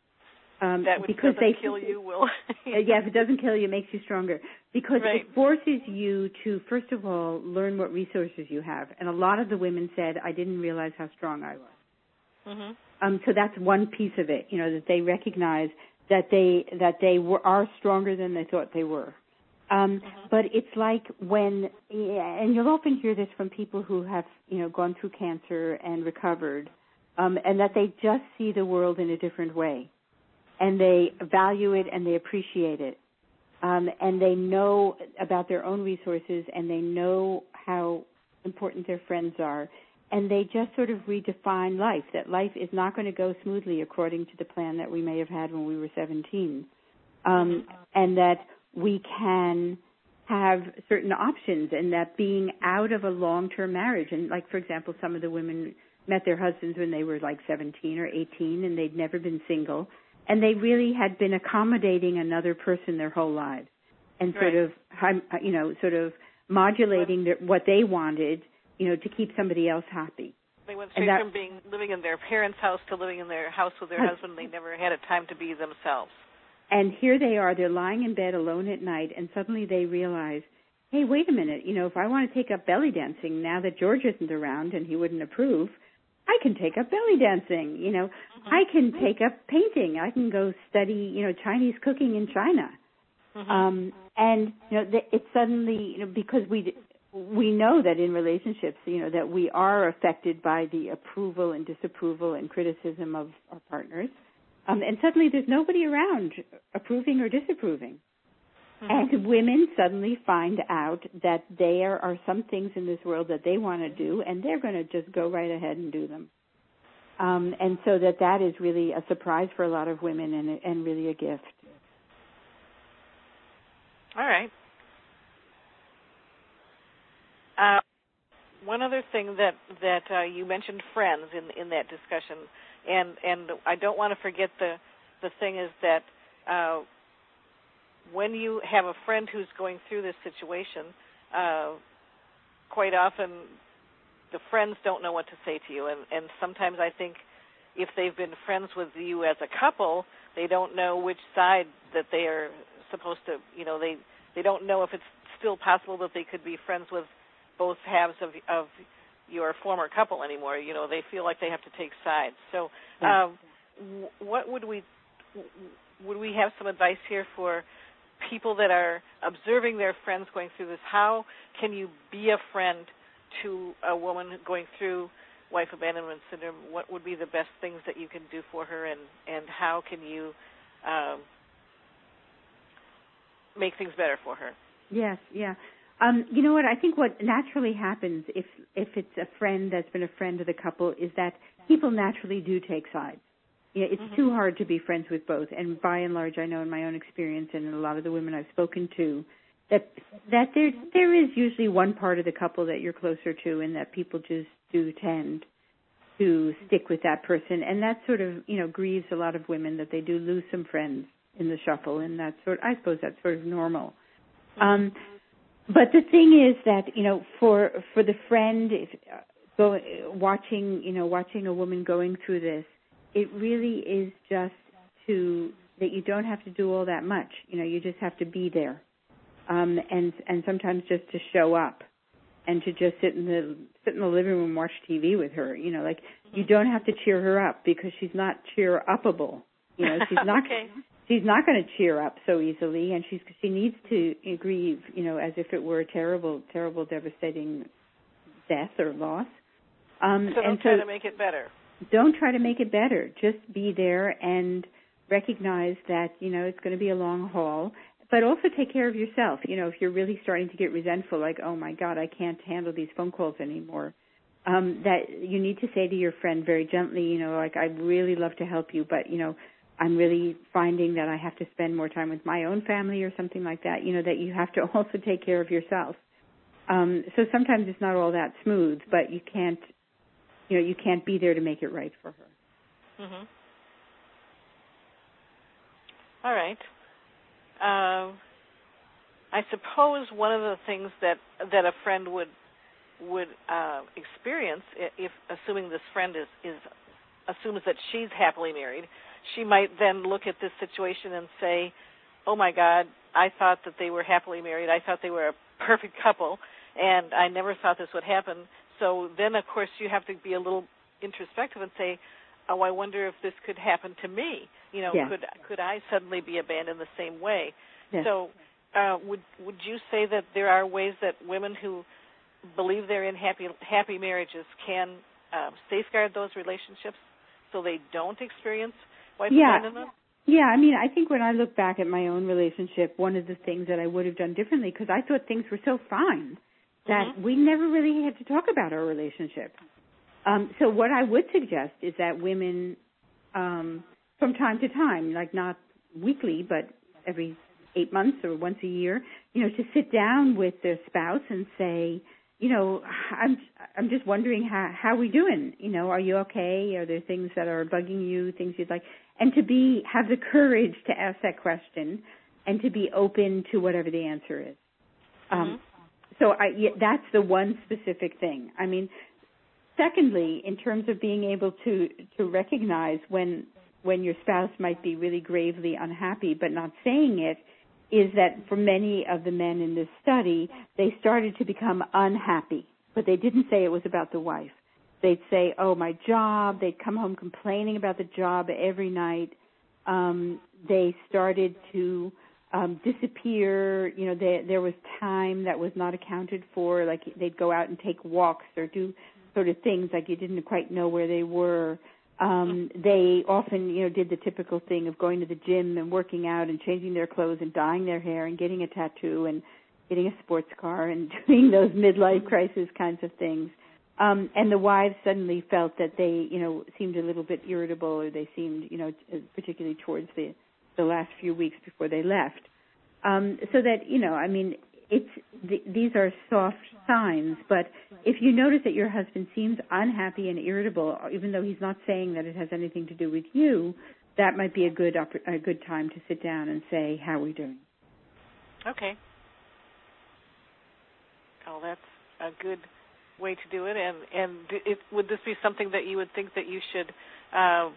Um, that which because doesn't they kill you will. Yeah, if it doesn't kill you, it makes you stronger. Because right. it forces you to, first of all, learn what resources you have. And a lot of the women said, I didn't realize how strong I was. Mm-hmm. Um, so that's one piece of it, you know, that they recognize that they that they were, are stronger than they thought they were. Um, mm-hmm. But it's like when, and you'll often hear this from people who have, you know, gone through cancer and recovered, Um, and that they just see the world in a different way, and they value it and they appreciate it, um, and they know about their own resources, and they know how important their friends are, and they just sort of redefine life, that life is not going to go smoothly according to the plan that we may have had when we were seventeen, um, and that we can have certain options, and that being out of a long-term marriage, and like, for example, some of the women met their husbands when they were like seventeen or eighteen, and they'd never been single, and they really had been accommodating another person their whole lives, and right. sort of, you know, sort of modulating their, what they wanted, you know, to keep somebody else happy. They went straight that, from being living in their parents' house to living in their house with their husband. They never had a time to be themselves. And here they are, they're lying in bed alone at night, and suddenly they realize, hey, wait a minute, you know, if I want to take up belly dancing now that George isn't around and he wouldn't approve, I can take up belly dancing, you know. Mm-hmm. I can take up painting. I can go study, you know, Chinese cooking in China. Mm-hmm. Um, and, you know, it's suddenly, you know, because we we know that in relationships, you know, that we are affected by the approval and disapproval and criticism of our partners. Um, and suddenly there's nobody around approving or disapproving. Mm-hmm. And women suddenly find out that there are some things in this world that they want to do, and they're going to just go right ahead and do them. Um, and so that that is really a surprise for a lot of women and, and really a gift. All right. Uh, one other thing that that uh, you mentioned friends in in that discussion, and and I don't want to forget the the thing is that. Uh, When you have a friend who's going through this situation, uh, quite often the friends don't know what to say to you. And, and sometimes I think if they've been friends with you as a couple, they don't know which side that they are supposed to, you know, they, they don't know if it's still possible that they could be friends with both halves of, of your former couple anymore. You know, they feel like they have to take sides. So um, what would we, would we have some advice here for people that are observing their friends going through this? How can you be a friend to a woman going through wife abandonment syndrome, what would be the best things that you can do for her, and, and how can you um, make things better for her? Yes, yeah. Um, you know what? I think what naturally happens if if it's a friend that's been a friend of the couple is that people naturally do take sides. Yeah, it's mm-hmm. too hard to be friends with both. And by and large, I know in my own experience and a lot of the women I've spoken to, that that there there is usually one part of the couple that you're closer to, and that people just do tend to stick with that person. And that sort of, you know, grieves a lot of women, that they do lose some friends in the shuffle, and that's sort I suppose that's sort of normal. Mm-hmm. Um, but the thing is that, you know, for for the friend, if, uh, go, watching, you know, watching a woman going through this, it really is just to, that you don't have to do all that much. You know, you just have to be there. Um, and and sometimes just to show up and to just sit in the sit in the living room and watch T V with her. You know, like, you don't have to cheer her up because she's not cheer-uppable. You know, she's not okay. she's not going to cheer up so easily, and she's she needs to grieve, you know, as if it were a terrible, terrible, devastating death or loss. Um, so don't and try so to make it better. Don't try to make it better. Just be there and recognize that, you know, it's going to be a long haul. But also take care of yourself. You know, if you're really starting to get resentful, like, oh, my God, I can't handle these phone calls anymore, um, that you need to say to your friend very gently, you know, like, I'd really love to help you, but, you know, I'm really finding that I have to spend more time with my own family or something like that, you know, that you have to also take care of yourself. Um, so sometimes it's not all that smooth, but you can't, you know, you can't be there to make it right for her. Mm-hmm. All right. Um, I suppose one of the things that that a friend would would uh, experience, if assuming this friend is, is assumes that she's happily married, she might then look at this situation and say, "Oh my God, I thought that they were happily married. I thought they were a perfect couple, and I never thought this would happen." So then, of course, you have to be a little introspective and say, "Oh, I wonder if this could happen to me. You know, yeah. could could I suddenly be abandoned the same way?" Yes. So, uh, would would you say that there are ways that women who believe they're in happy happy marriages can uh, safeguard those relationships so they don't experience wife yeah. abandonment? Yeah, I mean, I think when I look back at my own relationship, one of the things that I would have done differently, because I thought things were so fine that mm-hmm. we never really had to talk about our relationship. Um, so what I would suggest is that women, um, from time to time, like not weekly, but every eight months or once a year, you know, to sit down with their spouse and say, you know, I'm I'm just wondering how how we doing? You know, are you okay? Are there things that are bugging you? Things you'd like, and to be have the courage to ask that question, and to be open to whatever the answer is. Mm-hmm. Um, so I yeah, that's the one specific thing. I mean. Secondly, in terms of being able to, to recognize when when your spouse might be really gravely unhappy but not saying it, is that for many of the men in this study, they started to become unhappy, but they didn't say it was about the wife. They'd say, oh, my job. They'd come home complaining about the job every night. Um, they started to um, disappear. You know, they, there was time that was not accounted for, like they'd go out and take walks or do sort of things like you didn't quite know where they were. Um, they often, you know, did the typical thing of going to the gym and working out and changing their clothes and dyeing their hair and getting a tattoo and getting a sports car and doing those midlife crisis kinds of things. Um, and the wives suddenly felt that they, you know, seemed a little bit irritable, or they seemed, you know, particularly towards the, the last few weeks before they left. Um, so that, you know, I mean, it's th- these are soft signs, but if you notice that your husband seems unhappy and irritable, even though he's not saying that it has anything to do with you, that might be a good op- a good time to sit down and say, how are we doing? Okay. Oh, that's a good way to do it. And, and it, would this be something that you would think that you should uh,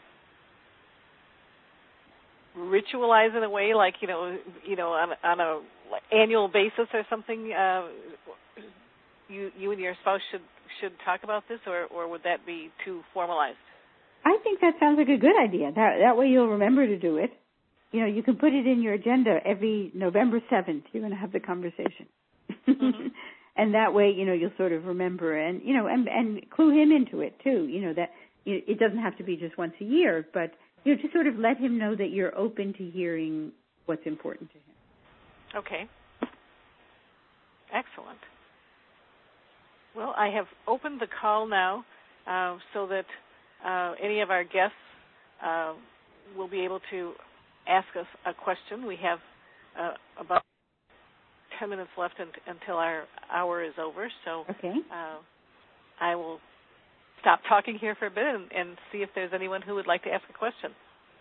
ritualize in a way, like, you know, you know, on, on a annual basis or something? Uh, you you and your spouse should should talk about this, or, or would that be too formalized? I think that sounds like a good idea. That that way you'll remember to do it. You know, you can put it in your agenda every November seventh. You're going to have the conversation. Mm-hmm. and that way, you know, you'll sort of remember and, you know, and, and clue him into it too, you know, that it doesn't have to be just once a year, but, you know, just sort of let him know that you're open to hearing what's important to him. Okay. Excellent. Well, I have opened the call now uh, so that uh, any of our guests uh, will be able to ask us a question. We have uh, about ten minutes left in, until our hour is over, so okay. uh, I will stop talking here for a bit and, and see if there's anyone who would like to ask a question.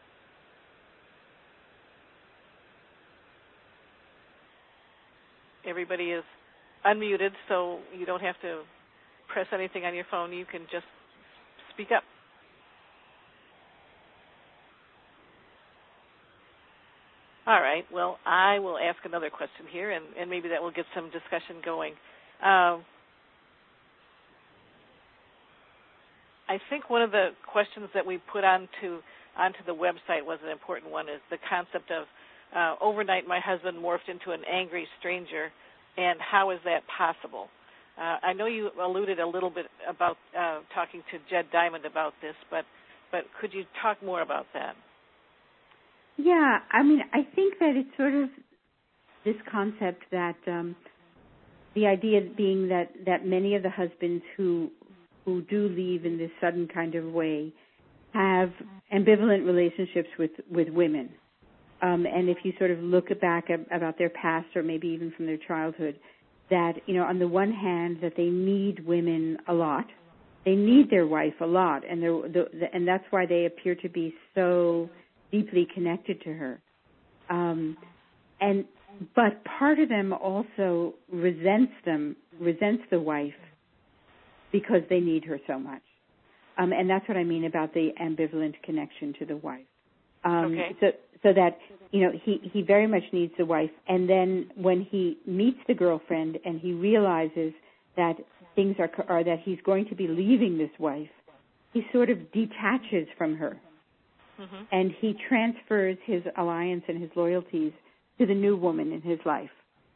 Everybody is unmuted, so you don't have to press anything on your phone. You can just speak up. All right. Well, I will ask another question here, and, and maybe that will get some discussion going. Uh, I think one of the questions that we put onto onto the website was an important one, is the concept of uh, overnight my husband morphed into an angry stranger, and how is that possible? Uh, I know you alluded a little bit about uh, talking to Jed Diamond about this, but but could you talk more about that? Yeah, I mean, I think that it's sort of this concept that um, the idea being that, that many of the husbands who who do leave in this sudden kind of way have ambivalent relationships with, with women. Um, and if you sort of look back at, about their past or maybe even from their childhood, that, you know, on the one hand, that they need women a lot. They need their wife a lot, and the, the, and that's why they appear to be so deeply connected to her. Um, and but part of them also resents them, resents the wife because they need her so much. Um, and that's what I mean about the ambivalent connection to the wife. Um, okay. So, so that, you know, he, he very much needs the wife. And then when he meets the girlfriend and he realizes that things are, are that he's going to be leaving this wife, he sort of detaches from her. Mm-hmm. And he transfers his alliance and his loyalties to the new woman in his life.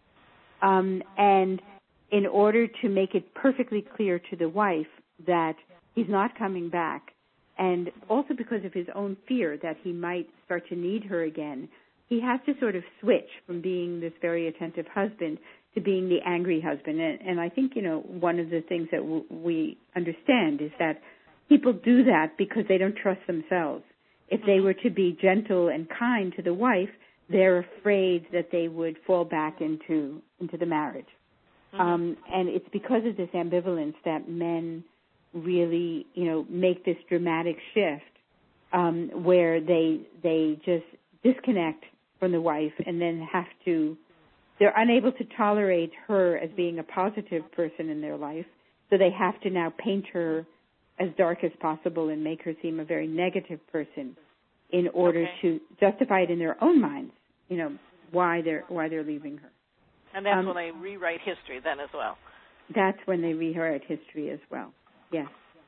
Um, and in order to make it perfectly clear to the wife that he's not coming back, and also because of his own fear that he might start to need her again, he has to sort of switch from being this very attentive husband to being the angry husband. And, and I think, you know, one of the things that w- we understand is that people do that because they don't trust themselves. If they were to be gentle and kind to the wife, they're afraid that they would fall back into into the marriage. Mm-hmm. Um, and it's because of this ambivalence that men really, you know, make this dramatic shift um, where they they just disconnect from the wife and then have to, they're unable to tolerate her as being a positive person in their life, so they have to now paint her as dark as possible and make her seem a very negative person in order okay. to justify it in their own minds, you know, why they're why they're leaving her. And that's um, when they rewrite history then as well. That's when they rewrite history as well. Yes.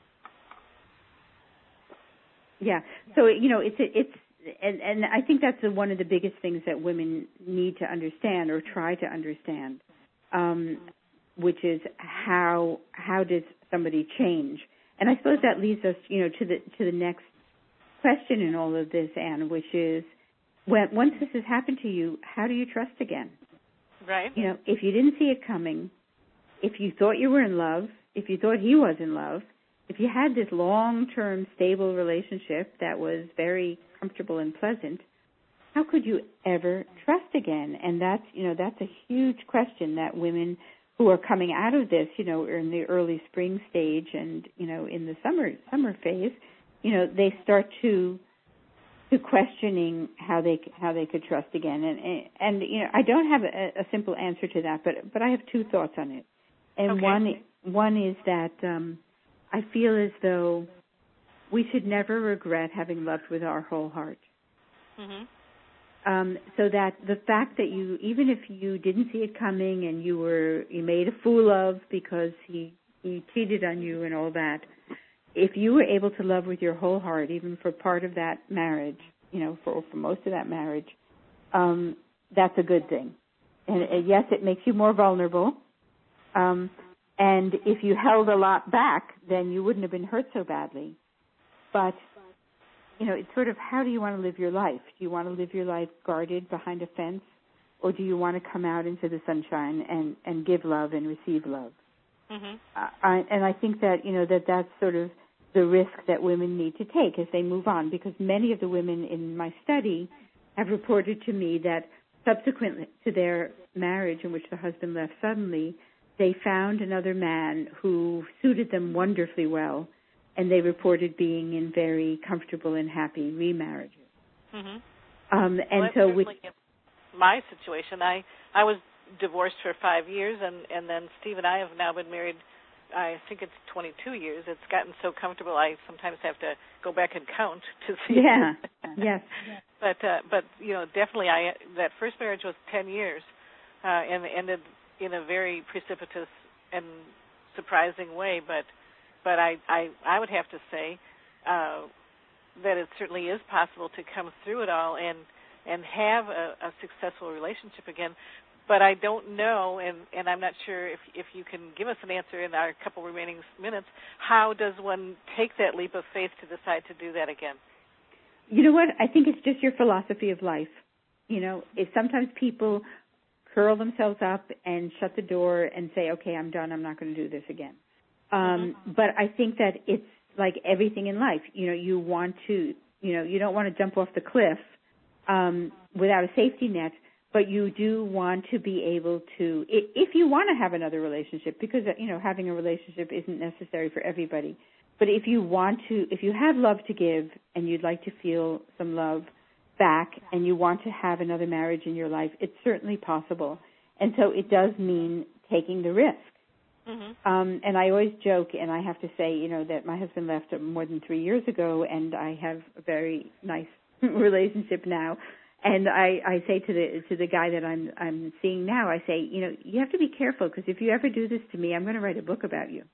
Yeah. So, you know, it's it's and, and I think that's one of the biggest things that women need to understand or try to understand, um, which is how how does somebody change? And I suppose that leads us, you know, to the to the next question in all of this, Anne, which is, when once this has happened to you, how do you trust again? Right. You know, if you didn't see it coming, if you thought you were in love, if you thought he was in love, if you had this long-term stable relationship that was very comfortable and pleasant, how could you ever trust again? And that's, you know, that's a huge question that women who are coming out of this, you know, in the early spring stage and, you know, in the summer summer phase, you know, they start to to questioning how they how they could trust again. And and, and you know, I don't have a, a simple answer to that, but but I have two thoughts on it. And okay. one one is that um, I feel as though we should never regret having loved with our whole heart. Mm-hmm. Um, so that the fact that you, even if you didn't see it coming and you were you made a fool of because he he cheated on you and all that, if you were able to love with your whole heart, even for part of that marriage, you know, for for most of that marriage, um, that's a good thing. And uh, yes, it makes you more vulnerable. Um, and if you held a lot back, then you wouldn't have been hurt so badly. But, you know, it's sort of, how do you want to live your life? Do you want to live your life guarded behind a fence, or do you want to come out into the sunshine and, and give love and receive love? Mm-hmm. Uh, I, and I think that, you know, that that's sort of the risk that women need to take as they move on, because many of the women in my study have reported to me that subsequent to their marriage in which the husband left suddenly, they found another man who suited them wonderfully well, and they reported being in very comfortable and happy remarriages. Mm-hmm. Um, and well, so with my situation, I, I was divorced for five years, and, and then Steve and I have now been married, I think it's twenty-two years. It's gotten so comfortable I sometimes have to go back and count to see. Yeah, yes. But, uh, but you know, definitely I that first marriage was ten years uh, and ended in a very precipitous and surprising way, but but I, I, I would have to say uh, that it certainly is possible to come through it all and and have a, a successful relationship again. But I don't know, and, and I'm not sure if, if you can give us an answer in our couple remaining minutes, how does one take that leap of faith to decide to do that again? You know what? I think it's just your philosophy of life. You know, if sometimes people curl themselves up and shut the door and say, okay, I'm done, I'm not going to do this again. Um, mm-hmm. But I think that it's like everything in life. You know, you want to, you know, you don't want to jump off the cliff um, without a safety net, but you do want to be able to, if you want to have another relationship, because, you know, having a relationship isn't necessary for everybody, but if you want to, if you have love to give and you'd like to feel some love back and you want to have another marriage in your life, it's certainly possible. And so it does mean taking the risk. Mm-hmm. Um, and I always joke, and I have to say, you know, that my husband left more than three years ago, and I have a very nice relationship now. And I, I say to the to the guy that I'm I'm seeing now, I say, you know, you have to be careful, because if you ever do this to me, I'm going to write a book about you.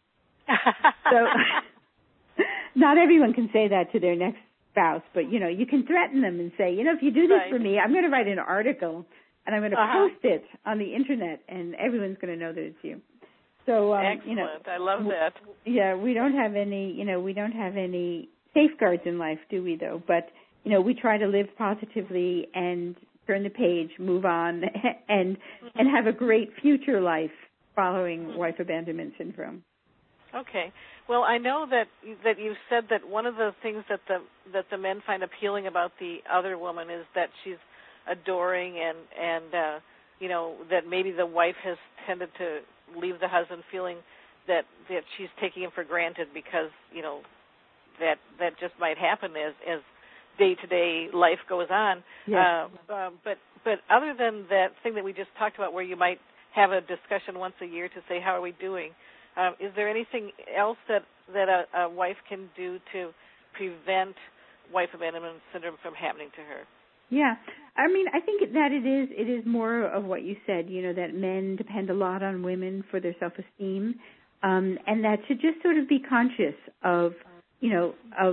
So not everyone can say that to their next spouse, but, you know, you can threaten them and say, you know, if you do this right. for me, I'm going to write an article, and I'm going to uh-huh. post it on the Internet, and everyone's going to know that it's you. So, um, excellent. You know, I love that. Yeah, we don't have any, you know, we don't have any safeguards in life, do we, though? But, you know, we try to live positively and turn the page, move on, and mm-hmm. and have a great future life following mm-hmm. wife abandonment syndrome. Okay. Well, I know that that you said that one of the things that the that the men find appealing about the other woman is that she's adoring, and and uh, you know, that maybe the wife has tended to leave the husband feeling that that she's taking him for granted, because, you know, that that just might happen as as day-to-day life goes on. Yes. Uh, uh, but but other than that thing that we just talked about, where you might have a discussion once a year to say, how are we doing? Uh, is there anything else that, that a, a wife can do to prevent wife abandonment syndrome from happening to her? Yeah. I mean, I think that it is it is more of what you said, you know, that men depend a lot on women for their self-esteem, um, and that to just sort of be conscious of, you know, of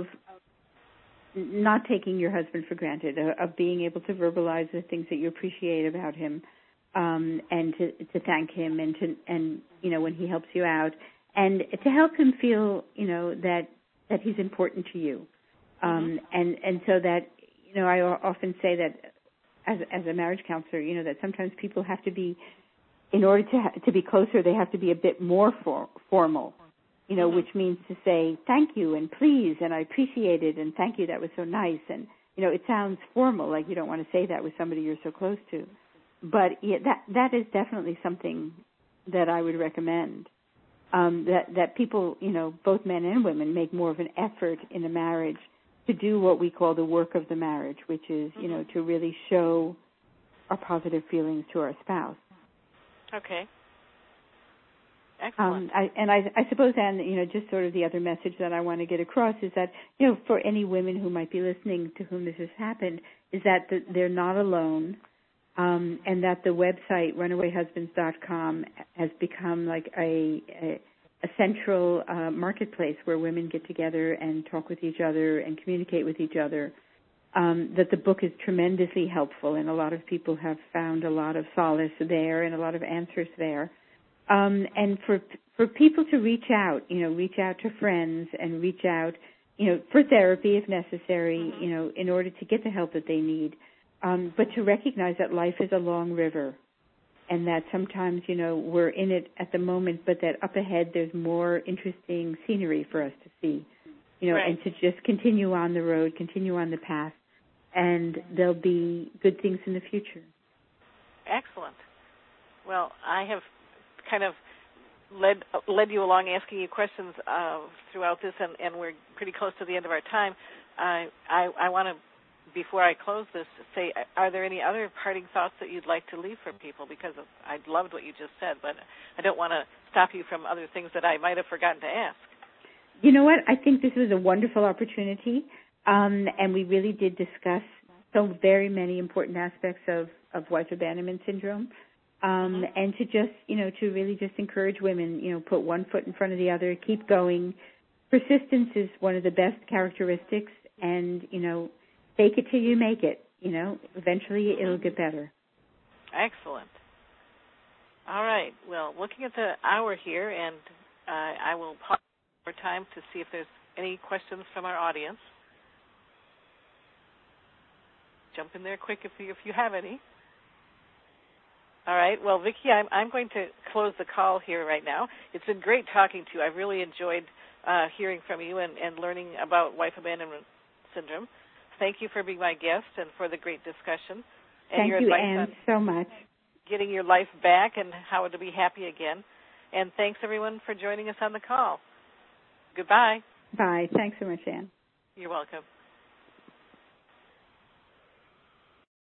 not taking your husband for granted, of, of being able to verbalize the things that you appreciate about him, um, and to, to thank him, and to and you know, when he helps you out, and to help him feel, you know, that that he's important to you, um, mm-hmm. and and so that, you know, I often say that as as a marriage counselor, you know, that sometimes people have to be, in order to ha- to be closer, they have to be a bit more for, formal. You know, mm-hmm. which means to say thank you and please and I appreciate it and thank you, that was so nice. And, you know, it sounds formal, like you don't want to say that with somebody you're so close to. But yeah, that that is definitely something that I would recommend, um, that, that people, you know, both men and women make more of an effort in a marriage to do what we call the work of the marriage, which is, mm-hmm. you know, to really show our positive feelings to our spouse. Okay. Excellent. Um, I, and I, I suppose, Anne, you know, just sort of the other message that I want to get across is that, you know, for any women who might be listening to whom this has happened, is that the, they're not alone, um, and that the website runaway husbands dot com has become like a, a, a central uh, marketplace where women get together and talk with each other and communicate with each other. Um, that the book is tremendously helpful, and a lot of people have found a lot of solace there and a lot of answers there. Um, and for for people to reach out, you know, reach out to friends and reach out, you know, for therapy if necessary, mm-hmm. you know, in order to get the help that they need. Um, but to recognize that life is a long river and that sometimes, you know, we're in it at the moment, but that up ahead there's more interesting scenery for us to see, you know, right. and to just continue on the road, continue on the path, and there'll be good things in the future. Excellent. Well, I have kind of led led you along asking you questions uh, throughout this, and, and we're pretty close to the end of our time. I I, I want to, before I close this, say, are there any other parting thoughts that you'd like to leave for people? Because of, I loved what you just said, but I don't want to stop you from other things that I might have forgotten to ask. You know what? I think this was a wonderful opportunity, um, and we really did discuss so very many important aspects of, of wife abandonment syndrome. Um, mm-hmm. And to just, you know, to really just encourage women, you know, put one foot in front of the other, keep going. Persistence is one of the best characteristics, and, you know, fake it till you make it. You know, eventually it'll get better. Excellent. All right. Well, looking at the hour here, and uh, I will pause for time to see if there's any questions from our audience. Jump in there quick if you, if you have any. All right. Well, Vicki, I'm, I'm going to close the call here right now. It's been great talking to you. I've really enjoyed uh, hearing from you and, and learning about wife abandonment syndrome. Thank you for being my guest and for the great discussion. And Thank your you, advice Anne, on so much. Getting your life back and how to be happy again. And thanks, everyone, for joining us on the call. Goodbye. Bye. Thanks so much, Anne. You're welcome.